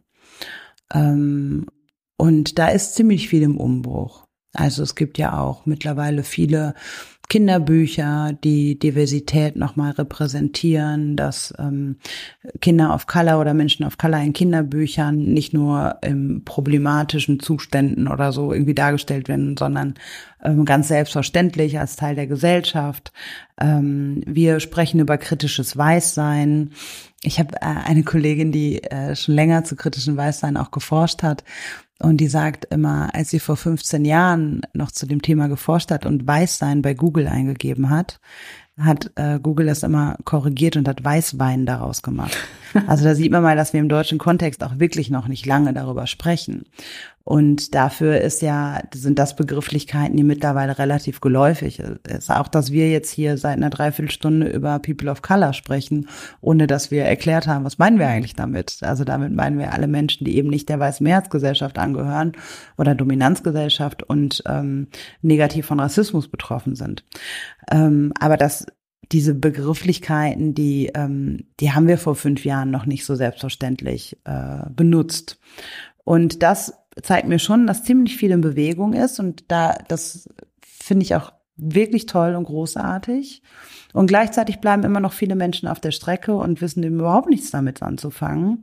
Ähm, und da ist ziemlich viel im Umbruch. Also es gibt ja auch mittlerweile viele Kinderbücher, die Diversität nochmal repräsentieren, dass ähm, Kinder of Color oder Menschen of Color in Kinderbüchern nicht nur in problematischen Zuständen oder so irgendwie dargestellt werden, sondern ähm, ganz selbstverständlich als Teil der Gesellschaft. Ähm, wir sprechen über kritisches Weißsein. Ich habe äh, eine Kollegin, die äh, schon länger zu kritischem Weißsein auch geforscht hat. Und die sagt immer, als sie vor fünfzehn Jahren noch zu dem Thema geforscht hat und Weißsein bei Google eingegeben hat, hat äh, Google das immer korrigiert und hat Weißwein daraus gemacht. Also da sieht man mal, dass wir im deutschen Kontext auch wirklich noch nicht lange darüber sprechen. Und dafür ist ja, sind das Begrifflichkeiten, die mittlerweile relativ geläufig ist. Auch, dass wir jetzt hier seit einer Dreiviertelstunde über People of Color sprechen, ohne dass wir erklärt haben, was meinen wir eigentlich damit? Also damit meinen wir alle Menschen, die eben nicht der weißen Mehrheitsgesellschaft angehören oder Dominanzgesellschaft und ähm, negativ von Rassismus betroffen sind. Ähm, aber das Diese Begrifflichkeiten, die ähm, die haben wir vor fünf Jahren noch nicht so selbstverständlich äh, benutzt. Und das zeigt mir schon, dass ziemlich viel in Bewegung ist. Und da das finde ich auch wirklich toll und großartig. Und gleichzeitig bleiben immer noch viele Menschen auf der Strecke und wissen überhaupt nichts damit anzufangen.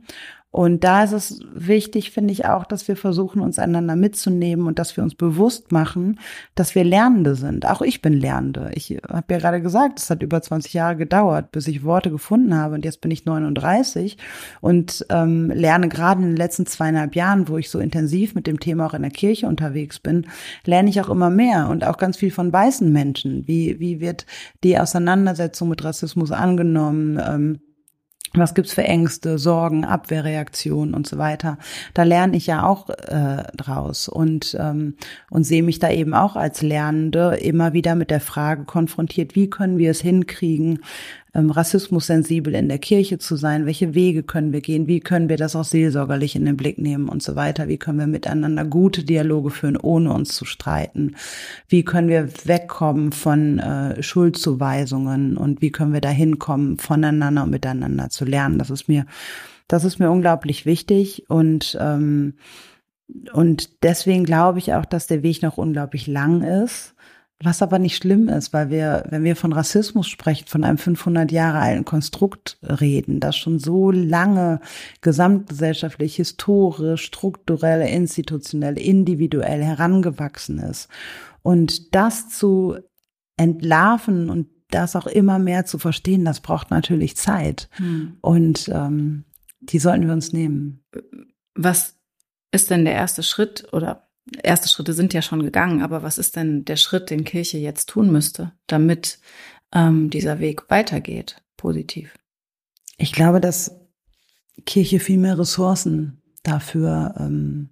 Und da ist es wichtig, finde ich auch, dass wir versuchen, uns einander mitzunehmen und dass wir uns bewusst machen, dass wir Lernende sind. Auch ich bin Lernende. Ich habe ja gerade gesagt, es hat über zwanzig Jahre gedauert, bis ich Worte gefunden habe. Und jetzt bin ich neununddreißig und ähm, lerne gerade in den letzten zweieinhalb Jahren, wo ich so intensiv mit dem Thema auch in der Kirche unterwegs bin, lerne ich auch immer mehr und auch ganz viel von weißen Menschen. Wie, wie wird die Auseinandersetzung mit Rassismus angenommen? Ähm, Was gibt's für Ängste, Sorgen, Abwehrreaktionen und so weiter? Da lerne ich ja auch äh, draus und ähm, und sehe mich da eben auch als Lernende immer wieder mit der Frage konfrontiert: Wie können wir es hinkriegen, ähm, rassismussensibel in der Kirche zu sein? Welche Wege können wir gehen? Wie können wir das auch seelsorgerlich in den Blick nehmen und so weiter? Wie können wir miteinander gute Dialoge führen, ohne uns zu streiten? Wie können wir wegkommen von äh, Schuldzuweisungen und wie können wir da hinkommen, voneinander und miteinander zu lernen? Das ist mir, das ist mir unglaublich wichtig und ähm, und deswegen glaube ich auch, dass der Weg noch unglaublich lang ist. Was aber nicht schlimm ist, weil wir, wenn wir von Rassismus sprechen, von einem fünfhundert Jahre alten Konstrukt reden, das schon so lange gesamtgesellschaftlich, historisch, strukturell, institutionell, individuell herangewachsen ist. Und das zu entlarven und das auch immer mehr zu verstehen, das braucht natürlich Zeit. Hm. Und ähm, die sollten wir uns nehmen. Was ist denn der erste Schritt oder Erste Schritte sind ja schon gegangen, aber was ist denn der Schritt, den Kirche jetzt tun müsste, damit ähm, dieser Weg weitergeht, positiv? Ich glaube, dass Kirche viel mehr Ressourcen dafür ähm,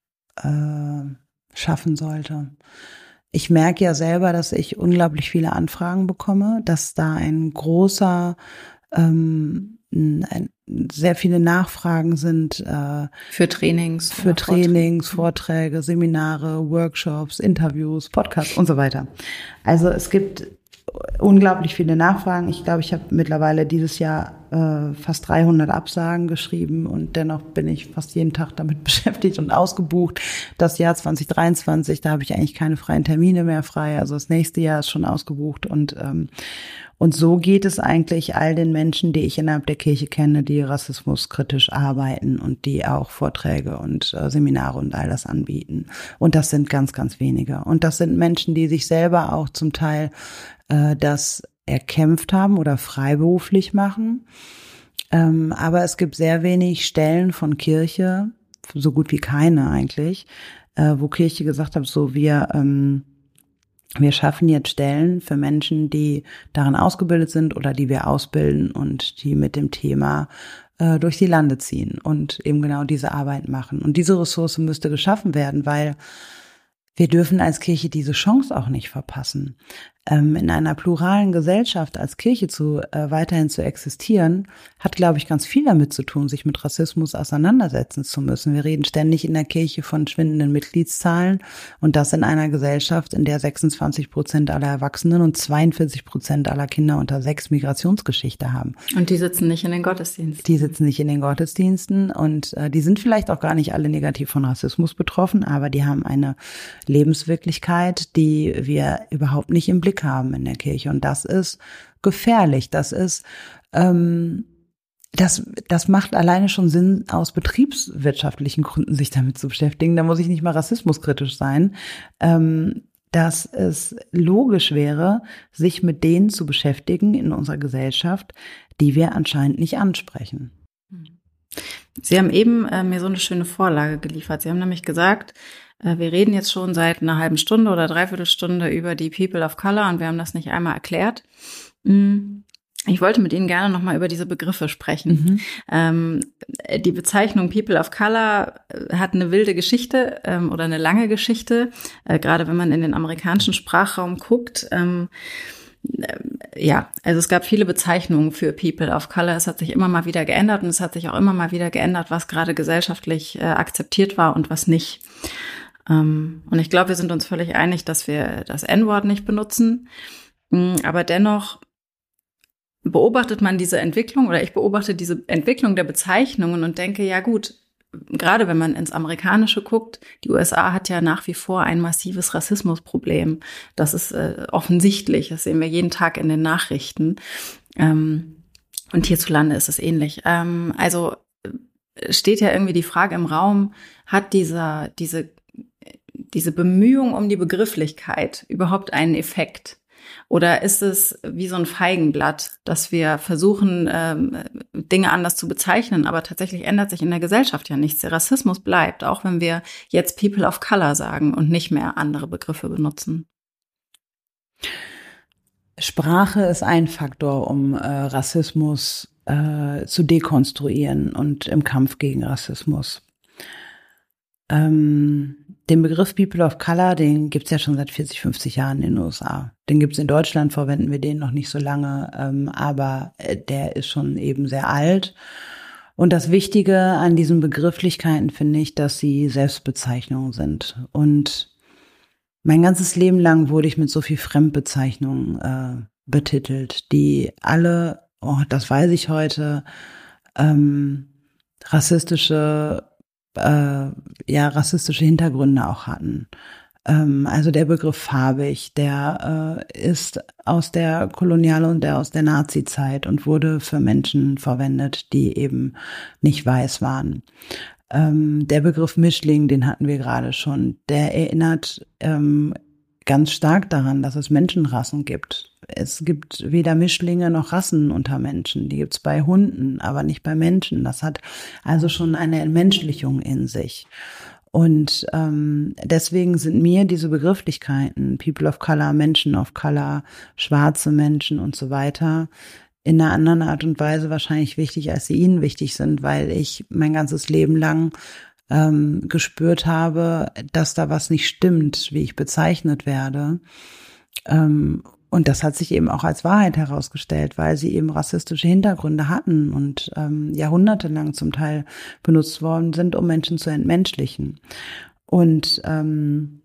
äh, schaffen sollte. Ich merke ja selber, dass ich unglaublich viele Anfragen bekomme, dass da ein großer ähm, ein, sehr viele Nachfragen sind äh, für Trainings, für Trainings, Vorträge. Vorträge, Seminare, Workshops, Interviews, Podcasts und so weiter. Also es gibt unglaublich viele Nachfragen. Ich glaube, ich habe mittlerweile dieses Jahr äh, fast dreihundert Absagen geschrieben und dennoch bin ich fast jeden Tag damit beschäftigt und ausgebucht. Das Jahr zwanzig dreiundzwanzig, da habe ich eigentlich keine freien Termine mehr frei. Also das nächste Jahr ist schon ausgebucht und ähm, Und so geht es eigentlich all den Menschen, die ich innerhalb der Kirche kenne, die rassismuskritisch arbeiten und die auch Vorträge und äh, Seminare und all das anbieten. Und das sind ganz, ganz wenige. Und das sind Menschen, die sich selber auch zum Teil äh, das erkämpft haben oder freiberuflich machen. Ähm, aber es gibt sehr wenig Stellen von Kirche, so gut wie keine eigentlich, äh, wo Kirche gesagt hat, so wir ähm, Wir schaffen jetzt Stellen für Menschen, die darin ausgebildet sind oder die wir ausbilden und die mit dem Thema äh, durch die Lande ziehen und eben genau diese Arbeit machen. Und diese Ressource müsste geschaffen werden, weil wir dürfen als Kirche diese Chance auch nicht verpassen. Ähm, in einer pluralen Gesellschaft als Kirche zu äh, weiterhin zu existieren, hat, glaube ich, ganz viel damit zu tun, sich mit Rassismus auseinandersetzen zu müssen. Wir reden ständig in der Kirche von schwindenden Mitgliedszahlen und das in einer Gesellschaft, in der sechsundzwanzig Prozent aller Erwachsenen und zweiundvierzig Prozent aller Kinder unter sechs Migrationsgeschichte haben. Und die sitzen nicht in den Gottesdiensten. Die sitzen nicht in den Gottesdiensten und äh, die sind vielleicht auch gar nicht alle negativ von Rassismus betroffen, aber die haben eine Lebenswirklichkeit, die wir überhaupt nicht im Blick haben in der Kirche. Und das ist gefährlich. Das ist, ähm, das, das macht alleine schon Sinn, aus betriebswirtschaftlichen Gründen sich damit zu beschäftigen. Da muss ich nicht mal rassismuskritisch sein. Ähm, dass es logisch wäre, sich mit denen zu beschäftigen in unserer Gesellschaft, die wir anscheinend nicht ansprechen. Sie haben eben äh, mir so eine schöne Vorlage geliefert. Sie haben nämlich gesagt, äh, wir reden jetzt schon seit einer halben Stunde oder dreiviertel Stunde über die People of Color und wir haben das nicht einmal erklärt. Ich wollte mit Ihnen gerne nochmal über diese Begriffe sprechen. Mhm. Ähm, die Bezeichnung People of Color hat eine wilde Geschichte ähm, oder eine lange Geschichte, äh, gerade wenn man in den amerikanischen Sprachraum guckt. Ähm, Ja, also es gab viele Bezeichnungen für People of Color. Es hat sich immer mal wieder geändert und es hat sich auch immer mal wieder geändert, was gerade gesellschaftlich äh, akzeptiert war und was nicht. Ähm, und ich glaube, wir sind uns völlig einig, dass wir das En-Wort nicht benutzen. Aber dennoch beobachtet man diese Entwicklung oder ich beobachte diese Entwicklung der Bezeichnungen und denke, ja gut, gerade wenn man ins Amerikanische guckt, die U S A hat ja nach wie vor ein massives Rassismusproblem. Das ist äh, offensichtlich, das sehen wir jeden Tag in den Nachrichten. Ähm, und hierzulande ist es ähnlich. Ähm, also steht ja irgendwie die Frage im Raum, hat dieser, diese, diese Bemühung um die Begrifflichkeit überhaupt einen Effekt? Oder ist es wie so ein Feigenblatt, dass wir versuchen, ähm, Dinge anders zu bezeichnen, aber tatsächlich ändert sich in der Gesellschaft ja nichts. Der Rassismus bleibt, auch wenn wir jetzt People of Color sagen und nicht mehr andere Begriffe benutzen. Sprache ist ein Faktor, um äh, Rassismus äh, zu dekonstruieren und im Kampf gegen Rassismus. Ähm, den Begriff People of Color, den gibt's ja schon seit vierzig, fünfzig Jahren in den U S A. Den gibt's in Deutschland, verwenden wir den noch nicht so lange, ähm, aber der ist schon eben sehr alt. Und das Wichtige an diesen Begrifflichkeiten finde ich, dass sie Selbstbezeichnungen sind. Und mein ganzes Leben lang wurde ich mit so viel Fremdbezeichnungen äh, betitelt, die alle, oh, das weiß ich heute, ähm, rassistische Äh, ja, rassistische Hintergründe auch hatten. Ähm, also der Begriff farbig, der äh, ist aus der Kolonial- und der aus der Nazi-Zeit und wurde für Menschen verwendet, die eben nicht weiß waren. Ähm, der Begriff Mischling, den hatten wir gerade schon, der erinnert ähm, ganz stark daran, dass es Menschenrassen gibt. Es gibt weder Mischlinge noch Rassen unter Menschen. Die gibt's bei Hunden, aber nicht bei Menschen. Das hat also schon eine Entmenschlichung in sich. Und ähm, deswegen sind mir diese Begrifflichkeiten, People of Color, Menschen of Color, schwarze Menschen und so weiter, in einer anderen Art und Weise wahrscheinlich wichtig, als sie ihnen wichtig sind, weil ich mein ganzes Leben lang ähm, gespürt habe, dass da was nicht stimmt, wie ich bezeichnet werde. Ähm, Und das hat sich eben auch als Wahrheit herausgestellt, weil sie eben rassistische Hintergründe hatten und ähm, jahrhundertelang zum Teil benutzt worden sind, um Menschen zu entmenschlichen. Und ähm,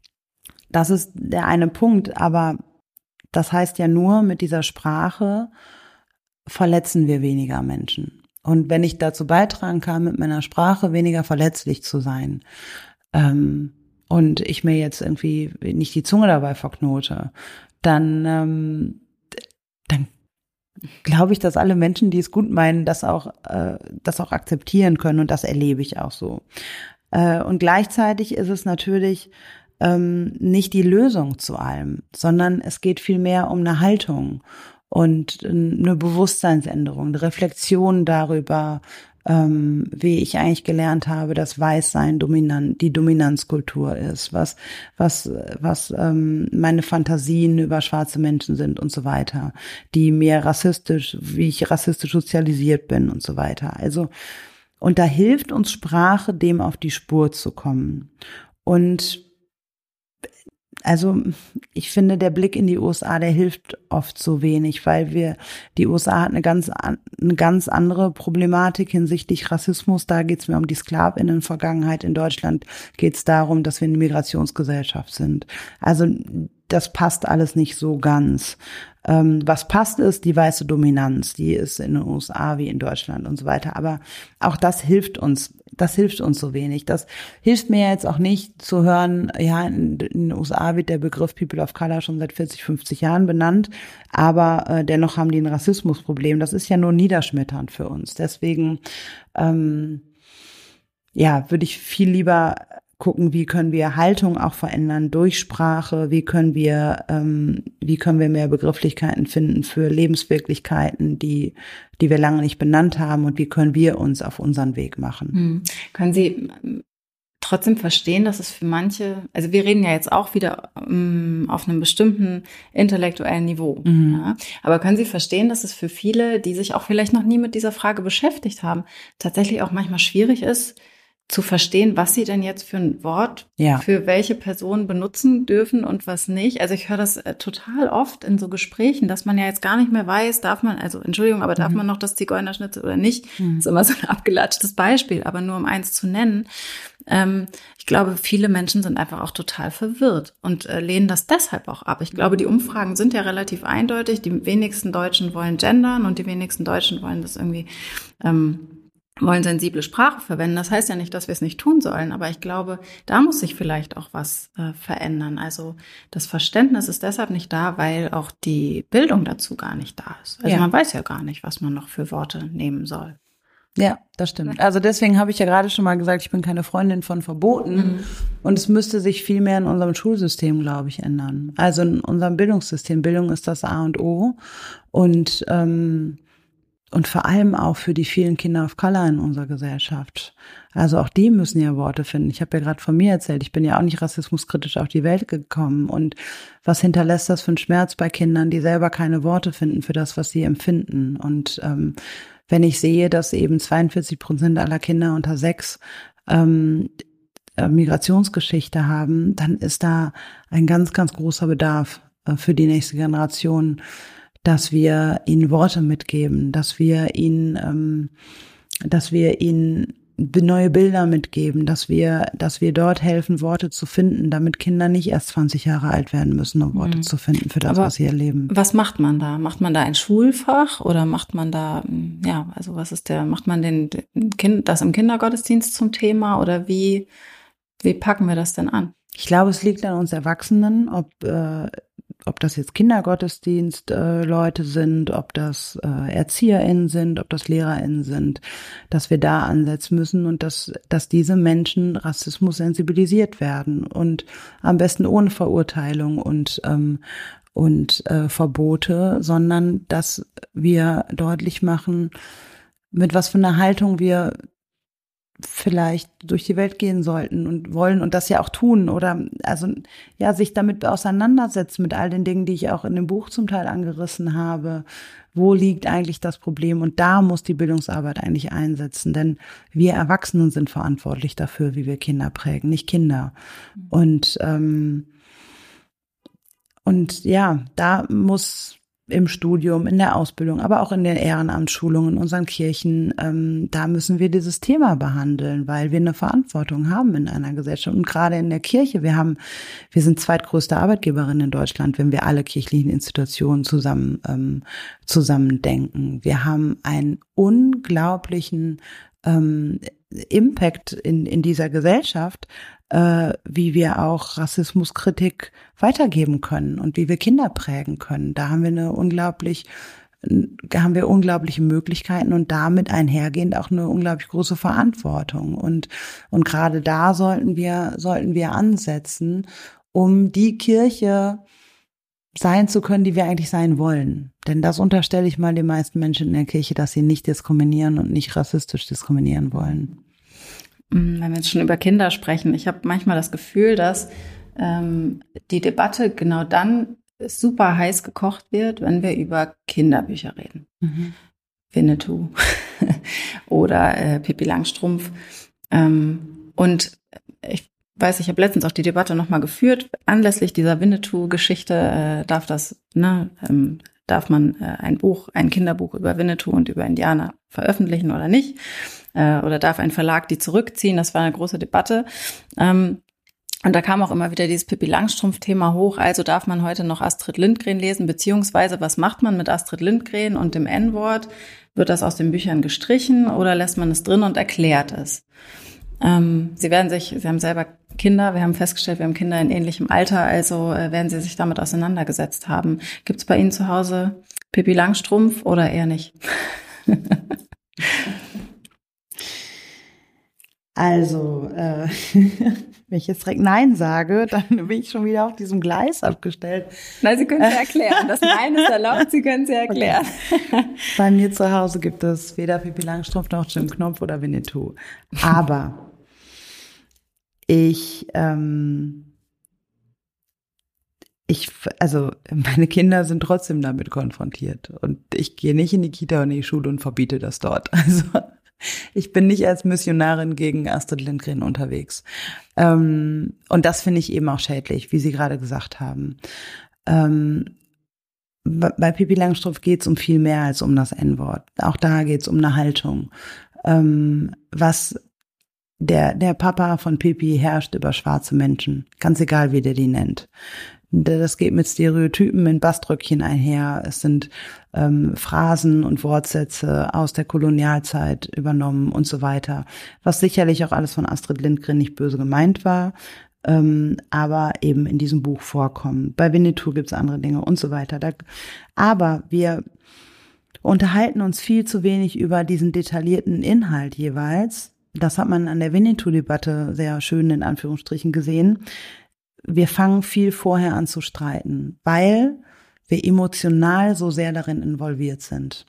das ist der eine Punkt, aber das heißt ja nur, mit dieser Sprache verletzen wir weniger Menschen. Und wenn ich dazu beitragen kann, mit meiner Sprache weniger verletzlich zu sein, ähm, und ich mir jetzt irgendwie nicht die Zunge dabei verknote, dann, ähm, dann glaube ich, dass alle Menschen, die es gut meinen, das auch, äh, das auch akzeptieren können, und das erlebe ich auch so. Äh, und gleichzeitig ist es natürlich ähm, nicht die Lösung zu allem, sondern es geht vielmehr um eine Haltung und eine Bewusstseinsänderung, eine Reflexion darüber, ähm, wie ich eigentlich gelernt habe, dass Weißsein dominant, die Dominanzkultur ist, was, was, was ähm, meine Fantasien über schwarze Menschen sind und so weiter, die mir rassistisch, wie ich rassistisch sozialisiert bin und so weiter. Also, und da hilft uns Sprache, dem auf die Spur zu kommen. Und also ich finde, der Blick in die U S A, der hilft oft so wenig, weil wir, die U S A hat eine ganz, eine ganz andere Problematik hinsichtlich Rassismus. Da geht es mir um die SklavInnen-Vergangenheit. In Deutschland geht es darum, dass wir eine Migrationsgesellschaft sind. Also das passt alles nicht so ganz. Ähm, was passt ist die weiße Dominanz, die ist in den U S A wie in Deutschland und so weiter. Aber auch das hilft uns, das hilft uns so wenig. Das hilft mir jetzt auch nicht zu hören, ja, in, in den U S A wird der Begriff People of Color schon seit vierzig, fünfzig Jahren benannt, aber äh, dennoch haben die ein Rassismusproblem. Das ist ja nur niederschmetternd für uns. Deswegen, ähm, ja, würde ich viel lieber gucken, wie können wir Haltung auch verändern durch Sprache, wie können wir, ähm, wie können wir mehr Begrifflichkeiten finden für Lebenswirklichkeiten, die, die wir lange nicht benannt haben, und wie können wir uns auf unseren Weg machen. Hm. Können Sie trotzdem verstehen, dass es für manche, also wir reden ja jetzt auch wieder um, auf einem bestimmten intellektuellen Niveau, mhm. ja, aber können Sie verstehen, dass es für viele, die sich auch vielleicht noch nie mit dieser Frage beschäftigt haben, tatsächlich auch manchmal schwierig ist, zu verstehen, was sie denn jetzt für ein Wort ja. für welche Person benutzen dürfen und was nicht. Also ich höre das äh, total oft in so Gesprächen, dass man ja jetzt gar nicht mehr weiß, darf man, also Entschuldigung, aber darf mhm. man noch das Zigeunerschnitzel oder nicht? Mhm. Das ist immer so ein abgelatschtes Beispiel, aber nur um eins zu nennen. Ähm, ich glaube, viele Menschen sind einfach auch total verwirrt und äh, lehnen das deshalb auch ab. Ich glaube, die Umfragen sind ja relativ eindeutig. Die wenigsten Deutschen wollen gendern und die wenigsten Deutschen wollen das irgendwie ähm, wollen sensible Sprache verwenden. Das heißt ja nicht, dass wir es nicht tun sollen, aber ich glaube, da muss sich vielleicht auch was äh, verändern. Also das Verständnis ist deshalb nicht da, weil auch die Bildung dazu gar nicht da ist. Also ja. man weiß ja gar nicht, was man noch für Worte nehmen soll. Ja, das stimmt. Also deswegen habe ich ja gerade schon mal gesagt, ich bin keine Freundin von Verboten. Mhm. Und es müsste sich viel mehr in unserem Schulsystem, glaube ich, ändern. Also in unserem Bildungssystem. Bildung ist das A und O. Und ähm, und vor allem auch für die vielen Kinder of Color in unserer Gesellschaft. Also auch die müssen ja Worte finden. Ich habe ja gerade von mir erzählt, ich bin ja auch nicht rassismuskritisch auf die Welt gekommen. Und was hinterlässt das für einen Schmerz bei Kindern, die selber keine Worte finden für das, was sie empfinden? Und ähm, wenn ich sehe, dass eben zweiundvierzig Prozent aller Kinder unter sechs ähm, Migrationsgeschichte haben, dann ist da ein ganz, ganz großer Bedarf äh, für die nächste Generation, dass wir ihnen Worte mitgeben, dass wir ihnen, ähm, dass wir ihnen neue Bilder mitgeben, dass wir, dass wir dort helfen, Worte zu finden, damit Kinder nicht erst zwanzig Jahre alt werden müssen, um Worte mhm. zu finden für das, aber was sie erleben. Was macht man da? Macht man da ein Schulfach oder macht man da, ja, also was ist der, macht man den, den Kind, das im Kindergottesdienst zum Thema oder wie, wie packen wir das denn an? Ich glaube, es liegt an uns Erwachsenen, ob, äh, ob das jetzt Kindergottesdienst äh, Leute sind, ob das äh, ErzieherInnen sind, ob das LehrerInnen sind, dass wir da ansetzen müssen und dass, dass diese Menschen Rassismus sensibilisiert werden und am besten ohne Verurteilung und, ähm, und äh, Verbote, sondern dass wir deutlich machen, mit was für einer Haltung wir vielleicht durch die Welt gehen sollten und wollen und das ja auch tun oder also ja sich damit auseinandersetzen mit all den Dingen, die ich auch in dem Buch zum Teil angerissen habe. Wo liegt eigentlich das Problem? Und da muss die Bildungsarbeit eigentlich einsetzen, denn wir Erwachsenen sind verantwortlich dafür, wie wir Kinder prägen, nicht Kinder. Und ähm, und ja, da muss im Studium, in der Ausbildung, aber auch in den Ehrenamtsschulungen in unseren Kirchen, ähm, da müssen wir dieses Thema behandeln, weil wir eine Verantwortung haben in einer Gesellschaft. Und gerade in der Kirche, wir haben, wir sind zweitgrößte Arbeitgeberin in Deutschland, wenn wir alle kirchlichen Institutionen zusammen, ähm, zusammen denken. Wir haben einen unglaublichen ähm, Impact in, in dieser Gesellschaft, äh, wie wir auch Rassismuskritik weitergeben können und wie wir Kinder prägen können. Da haben wir eine unglaublich, da haben wir unglaubliche Möglichkeiten und damit einhergehend auch eine unglaublich große Verantwortung. Und, und gerade da sollten wir, sollten wir ansetzen, um die Kirche sein zu können, die wir eigentlich sein wollen. Denn das unterstelle ich mal den meisten Menschen in der Kirche, dass sie nicht diskriminieren und nicht rassistisch diskriminieren wollen. Wenn wir jetzt schon über Kinder sprechen, ich habe manchmal das Gefühl, dass ähm, die Debatte genau dann super heiß gekocht wird, wenn wir über Kinderbücher reden. Mhm. Winnetou oder äh, Pippi Langstrumpf. Ähm, und ich weiß, ich habe letztens auch die Debatte nochmal geführt. Anlässlich dieser Winnetou-Geschichte äh, darf das, ne, ähm, darf man äh, ein Buch, ein Kinderbuch über Winnetou und über Indianer veröffentlichen oder nicht? Äh, oder darf ein Verlag die zurückziehen? Das war eine große Debatte. Ähm, und da kam auch immer wieder dieses Pippi Langstrumpf-Thema hoch. Also darf man heute noch Astrid Lindgren lesen? Beziehungsweise was macht man mit Astrid Lindgren und dem N-Wort? Wird das aus den Büchern gestrichen oder lässt man es drin und erklärt es? Ähm, Sie werden sich, Sie haben selber Kinder, wir haben festgestellt, wir haben Kinder in ähnlichem Alter, also äh, werden Sie sich damit auseinandergesetzt haben. Gibt es bei Ihnen zu Hause Pippi Langstrumpf oder eher nicht? Also, äh, wenn ich jetzt direkt Nein sage, dann bin ich schon wieder auf diesem Gleis abgestellt. Nein, Sie können es ja erklären. Das Nein ist erlaubt, Sie können es ja erklären. Okay. Bei mir zu Hause gibt es weder Pippi Langstrumpf noch Jim Knopf oder Winnetou. Aber ich, ähm, ich, also meine Kinder sind trotzdem damit konfrontiert. Und ich gehe nicht in die Kita und in die Schule und verbiete das dort. Also ich bin nicht als Missionarin gegen Astrid Lindgren unterwegs. Ähm, und das finde ich eben auch schädlich, wie Sie gerade gesagt haben. Ähm, bei Pippi Langstrumpf geht es um viel mehr als um das N-Wort. Auch da geht es um eine Haltung. Ähm, was der, der Papa von Pippi herrscht über schwarze Menschen. Ganz egal, wie der die nennt. Das geht mit Stereotypen in Baströckchen einher. Es sind ähm, Phrasen und Wortsätze aus der Kolonialzeit übernommen und so weiter. Was sicherlich auch alles von Astrid Lindgren nicht böse gemeint war, ähm, aber eben in diesem Buch vorkommen. Bei Winnetou gibt's andere Dinge und so weiter. Da, aber wir, unterhalten uns viel zu wenig über diesen detaillierten Inhalt jeweils. Das hat man an der Winnetou-Debatte sehr schön in Anführungsstrichen gesehen. Wir fangen viel vorher an zu streiten, weil wir emotional so sehr darin involviert sind.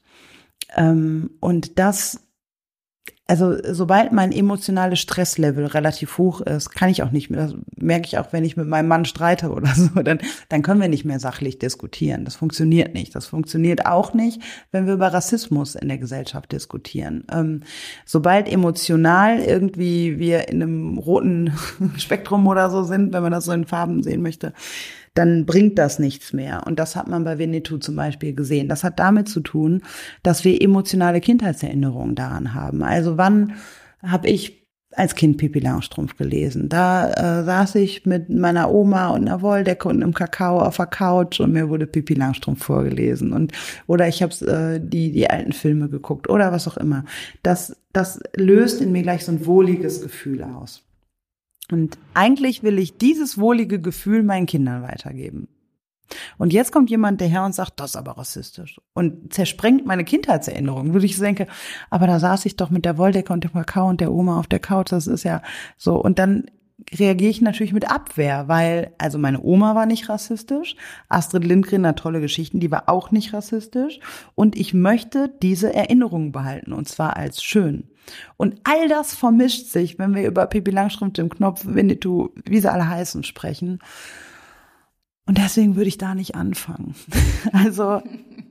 Und das, also sobald mein emotionales Stresslevel relativ hoch ist, kann ich auch nicht mehr, das merke ich auch, wenn ich mit meinem Mann streite oder so, dann, dann können wir nicht mehr sachlich diskutieren. Das funktioniert nicht. Das funktioniert auch nicht, wenn wir über Rassismus in der Gesellschaft diskutieren. Ähm, sobald emotional irgendwie wir in einem roten Spektrum oder so sind, wenn man das so in Farben sehen möchte, dann bringt das nichts mehr. Und das hat man bei Winnetou zum Beispiel gesehen. Das hat damit zu tun, dass wir emotionale Kindheitserinnerungen daran haben. Also wann habe ich als Kind Pippi Langstrumpf gelesen? Da äh, saß ich mit meiner Oma und einer Wolldecke und einem Kakao auf der Couch und mir wurde Pippi Langstrumpf vorgelesen. Und oder ich habe äh, die die alten Filme geguckt oder was auch immer. Das das löst in mir gleich so ein wohliges Gefühl aus. Und eigentlich will ich dieses wohlige Gefühl meinen Kindern weitergeben. Und jetzt kommt jemand daher und sagt, das ist aber rassistisch. Und zersprengt meine Kindheitserinnerung. Wo ich so denke, aber da saß ich doch mit der Wolldecke und dem Kakao und der Oma auf der Couch. Das ist ja so. Und dann reagiere ich natürlich mit Abwehr, weil, also meine Oma war nicht rassistisch. Astrid Lindgren hat tolle Geschichten, die war auch nicht rassistisch. Und ich möchte diese Erinnerungen behalten, und zwar als schön. Und all das vermischt sich, wenn wir über Pippi Langstrumpf, dem Knopf, Winnetou, wie sie alle heißen, sprechen. Und deswegen würde ich da nicht anfangen. Also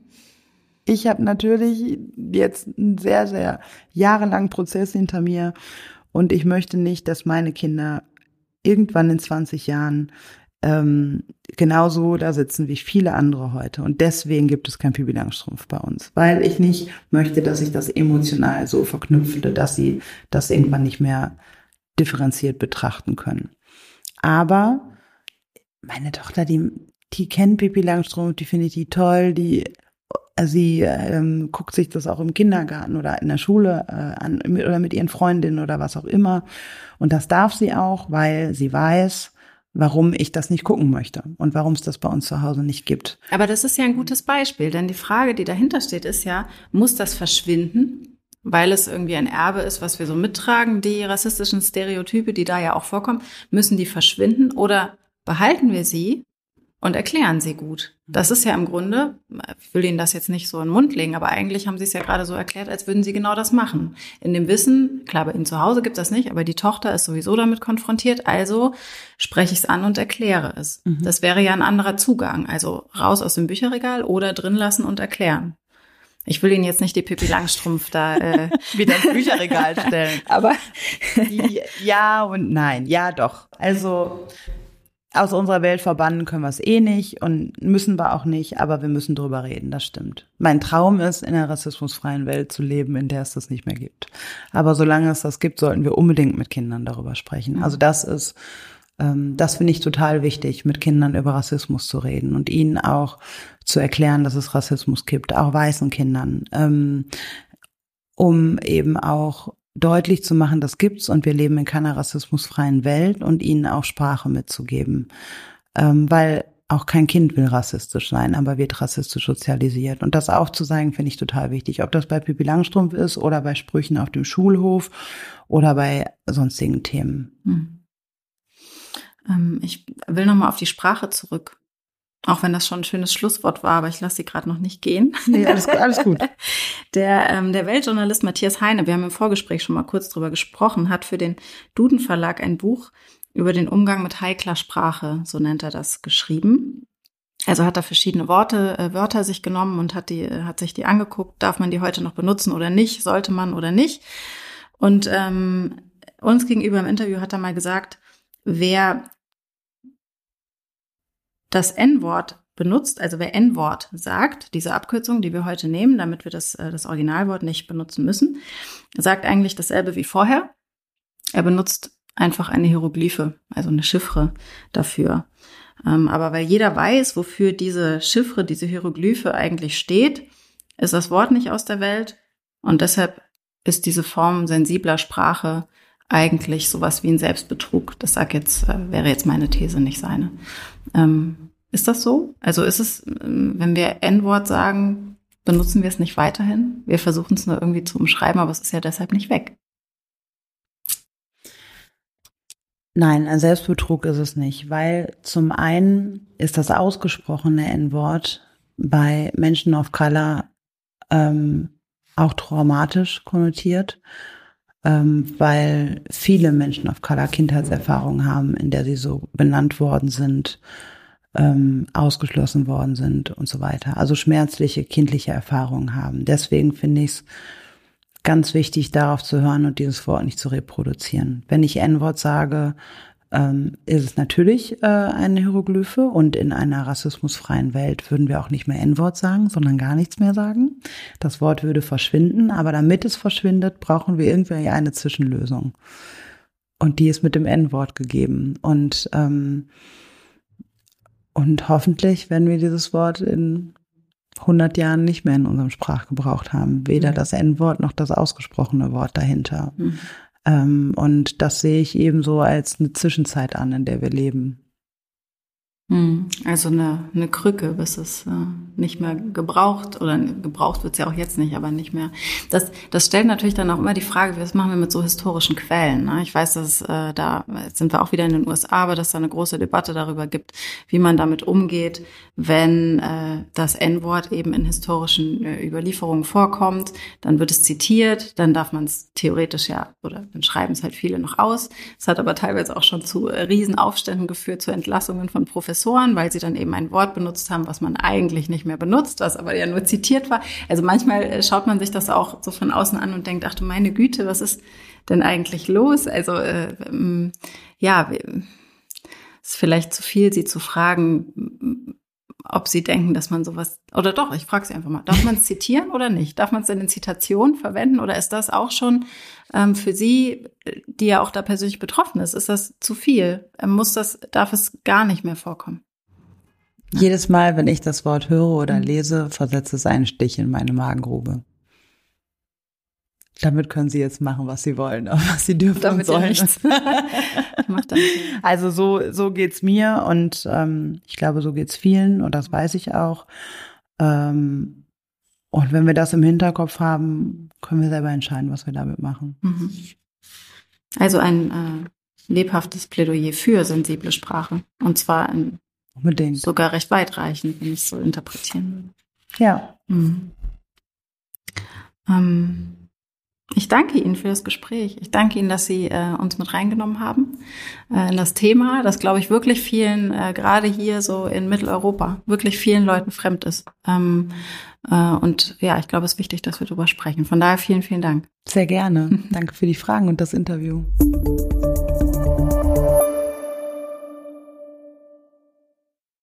ich habe natürlich jetzt einen sehr, sehr jahrelangen Prozess hinter mir und ich möchte nicht, dass meine Kinder irgendwann in zwanzig Jahren ähm, genauso da sitzen wie viele andere heute. Und deswegen gibt es kein Pippi Langstrumpf bei uns, weil ich nicht möchte, dass sich das emotional so verknüpfte, dass sie das irgendwann nicht mehr differenziert betrachten können. Aber meine Tochter, die, die kennt Pippi Langstrumpf, die findet die toll, die sie ähm, guckt sich das auch im Kindergarten oder in der Schule äh, an oder mit ihren Freundinnen oder was auch immer. Und das darf sie auch, weil sie weiß, warum ich das nicht gucken möchte und warum es das bei uns zu Hause nicht gibt. Aber das ist ja ein gutes Beispiel, denn die Frage, die dahinter steht, ist ja, muss das verschwinden, weil es irgendwie ein Erbe ist, was wir so mittragen, die rassistischen Stereotype, die da ja auch vorkommen, müssen die verschwinden oder behalten wir sie und erklären sie gut? Das ist ja im Grunde, ich will Ihnen das jetzt nicht so in den Mund legen, aber eigentlich haben Sie es ja gerade so erklärt, als würden Sie genau das machen. In dem Wissen, klar, bei Ihnen zu Hause gibt es das nicht, aber die Tochter ist sowieso damit konfrontiert, also spreche ich es an und erkläre es. Mhm. Das wäre ja ein anderer Zugang, also raus aus dem Bücherregal oder drin lassen und erklären. Ich will Ihnen jetzt nicht die Pippi Langstrumpf da äh, wieder ins Bücherregal stellen. Aber die, ja und nein, ja doch. Also aus unserer Welt verbannen können wir es eh nicht und müssen wir auch nicht, aber wir müssen drüber reden, das stimmt. Mein Traum ist, in einer rassismusfreien Welt zu leben, in der es das nicht mehr gibt. Aber solange es das gibt, sollten wir unbedingt mit Kindern darüber sprechen. Also das ist, ähm, das finde ich total wichtig, mit Kindern über Rassismus zu reden und ihnen auch zu erklären, dass es Rassismus gibt, auch weißen Kindern, ähm, um eben auch deutlich zu machen, das gibt's und wir leben in keiner rassismusfreien Welt und ihnen auch Sprache mitzugeben. Ähm, weil auch kein Kind will rassistisch sein, aber wird rassistisch sozialisiert. Und das aufzuzeigen, finde ich total wichtig. Ob das bei Pippi Langstrumpf ist oder bei Sprüchen auf dem Schulhof oder bei sonstigen Themen. Hm. Ähm, ich will nochmal auf die Sprache zurück. Auch wenn das schon ein schönes Schlusswort war, aber ich lasse sie gerade noch nicht gehen. Nee, alles, alles gut. Der, ähm, der Weltjournalist Matthias Heine, wir haben im Vorgespräch schon mal kurz drüber gesprochen, hat für den Duden Verlag ein Buch über den Umgang mit heikler Sprache, so nennt er das, geschrieben. Also hat er verschiedene Worte, äh, Wörter sich genommen und hat die, hat sich die angeguckt. Darf man die heute noch benutzen oder nicht? Sollte man oder nicht? Und ähm, uns gegenüber im Interview hat er mal gesagt, wer das En-Wort benutzt, also wer En-Wort sagt, diese Abkürzung, die wir heute nehmen, damit wir das, das Originalwort nicht benutzen müssen, sagt eigentlich dasselbe wie vorher. Er benutzt einfach eine Hieroglyphe, also eine Chiffre dafür. Aber weil jeder weiß, wofür diese Chiffre, diese Hieroglyphe eigentlich steht, ist das Wort nicht aus der Welt und deshalb ist diese Form sensibler Sprache eigentlich sowas wie ein Selbstbetrug. Das sag jetzt, wäre jetzt meine These, nicht seine. Ähm, ist das so? Also ist es, wenn wir En-Wort sagen, benutzen wir es nicht weiterhin? Wir versuchen es nur irgendwie zu umschreiben, aber es ist ja deshalb nicht weg. Nein, ein Selbstbetrug ist es nicht, weil zum einen ist das ausgesprochene En-Wort bei Menschen of Color ähm, auch traumatisch konnotiert, ähm, weil viele Menschen of Color Kindheitserfahrungen haben, in der sie so benannt worden sind, ähm, ausgeschlossen worden sind und so weiter. Also schmerzliche kindliche Erfahrungen haben. Deswegen finde ich es ganz wichtig, darauf zu hören und dieses Wort nicht zu reproduzieren. Wenn ich En-Wort sage, ähm, ist es natürlich äh, eine Hieroglyphe und in einer rassismusfreien Welt würden wir auch nicht mehr En-Wort sagen, sondern gar nichts mehr sagen. Das Wort würde verschwinden, aber damit es verschwindet, brauchen wir irgendwie eine Zwischenlösung. Und die ist mit dem En-Wort gegeben. Und, ähm, und hoffentlich werden wir dieses Wort in hundert Jahren nicht mehr in unserem Sprachgebrauch haben. Weder das En-Wort noch das ausgesprochene Wort dahinter. Mhm. Ähm, und das sehe ich eben so als eine Zwischenzeit an, in der wir leben. Also eine, eine Krücke, bis es äh, nicht mehr gebraucht, oder gebraucht wird es ja auch jetzt nicht, aber nicht mehr. Das, das stellt natürlich dann auch immer die Frage, was machen wir mit so historischen Quellen? Ne? Ich weiß, dass äh, da, jetzt sind wir auch wieder in den U S A, aber dass da eine große Debatte darüber gibt, wie man damit umgeht, wenn äh, das En-Wort eben in historischen äh, Überlieferungen vorkommt. Dann wird es zitiert, dann darf man es theoretisch ja, oder dann schreiben es halt viele noch aus. Es hat aber teilweise auch schon zu äh, Riesenaufständen geführt, zu Entlassungen von Professoren, weil sie dann eben ein Wort benutzt haben, was man eigentlich nicht mehr benutzt, was aber ja nur zitiert war. Also manchmal schaut man sich das auch so von außen an und denkt, ach du meine Güte, was ist denn eigentlich los? Also äh, ähm, ja, ist vielleicht zu viel, sie zu fragen, ob sie denken, dass man sowas, oder doch, ich frage sie einfach mal, darf man es zitieren oder nicht? Darf man es in den Zitationen verwenden oder ist das auch schon ähm, für sie, die ja auch da persönlich betroffen ist, ist das zu viel? Ähm, muss das, darf es gar nicht mehr vorkommen? Ja. Jedes Mal, wenn ich das Wort höre oder lese, versetzt es einen Stich in meine Magengrube. Damit können Sie jetzt machen, was Sie wollen, aber was Sie dürfen damit und sollen. Ja nichts. Ich mach damit ja. Also so so geht's mir und ähm, ich glaube, so geht's vielen und das weiß ich auch. Ähm, und wenn wir das im Hinterkopf haben, können wir selber entscheiden, was wir damit machen. Mhm. Also ein äh, lebhaftes Plädoyer für sensible Sprache und zwar in, Unbedingt. sogar recht weitreichend, wenn ich es so interpretieren würde. Ja. Mhm. Ähm, Ich danke Ihnen für das Gespräch. Ich danke Ihnen, dass Sie äh, uns mit reingenommen haben äh, in das Thema, das, glaube ich, wirklich vielen, äh, gerade hier so in Mitteleuropa, wirklich vielen Leuten fremd ist. Ähm, äh, und ja, ich glaube, es ist wichtig, dass wir darüber sprechen. Von daher vielen, vielen Dank. Sehr gerne. Danke für die Fragen und das Interview.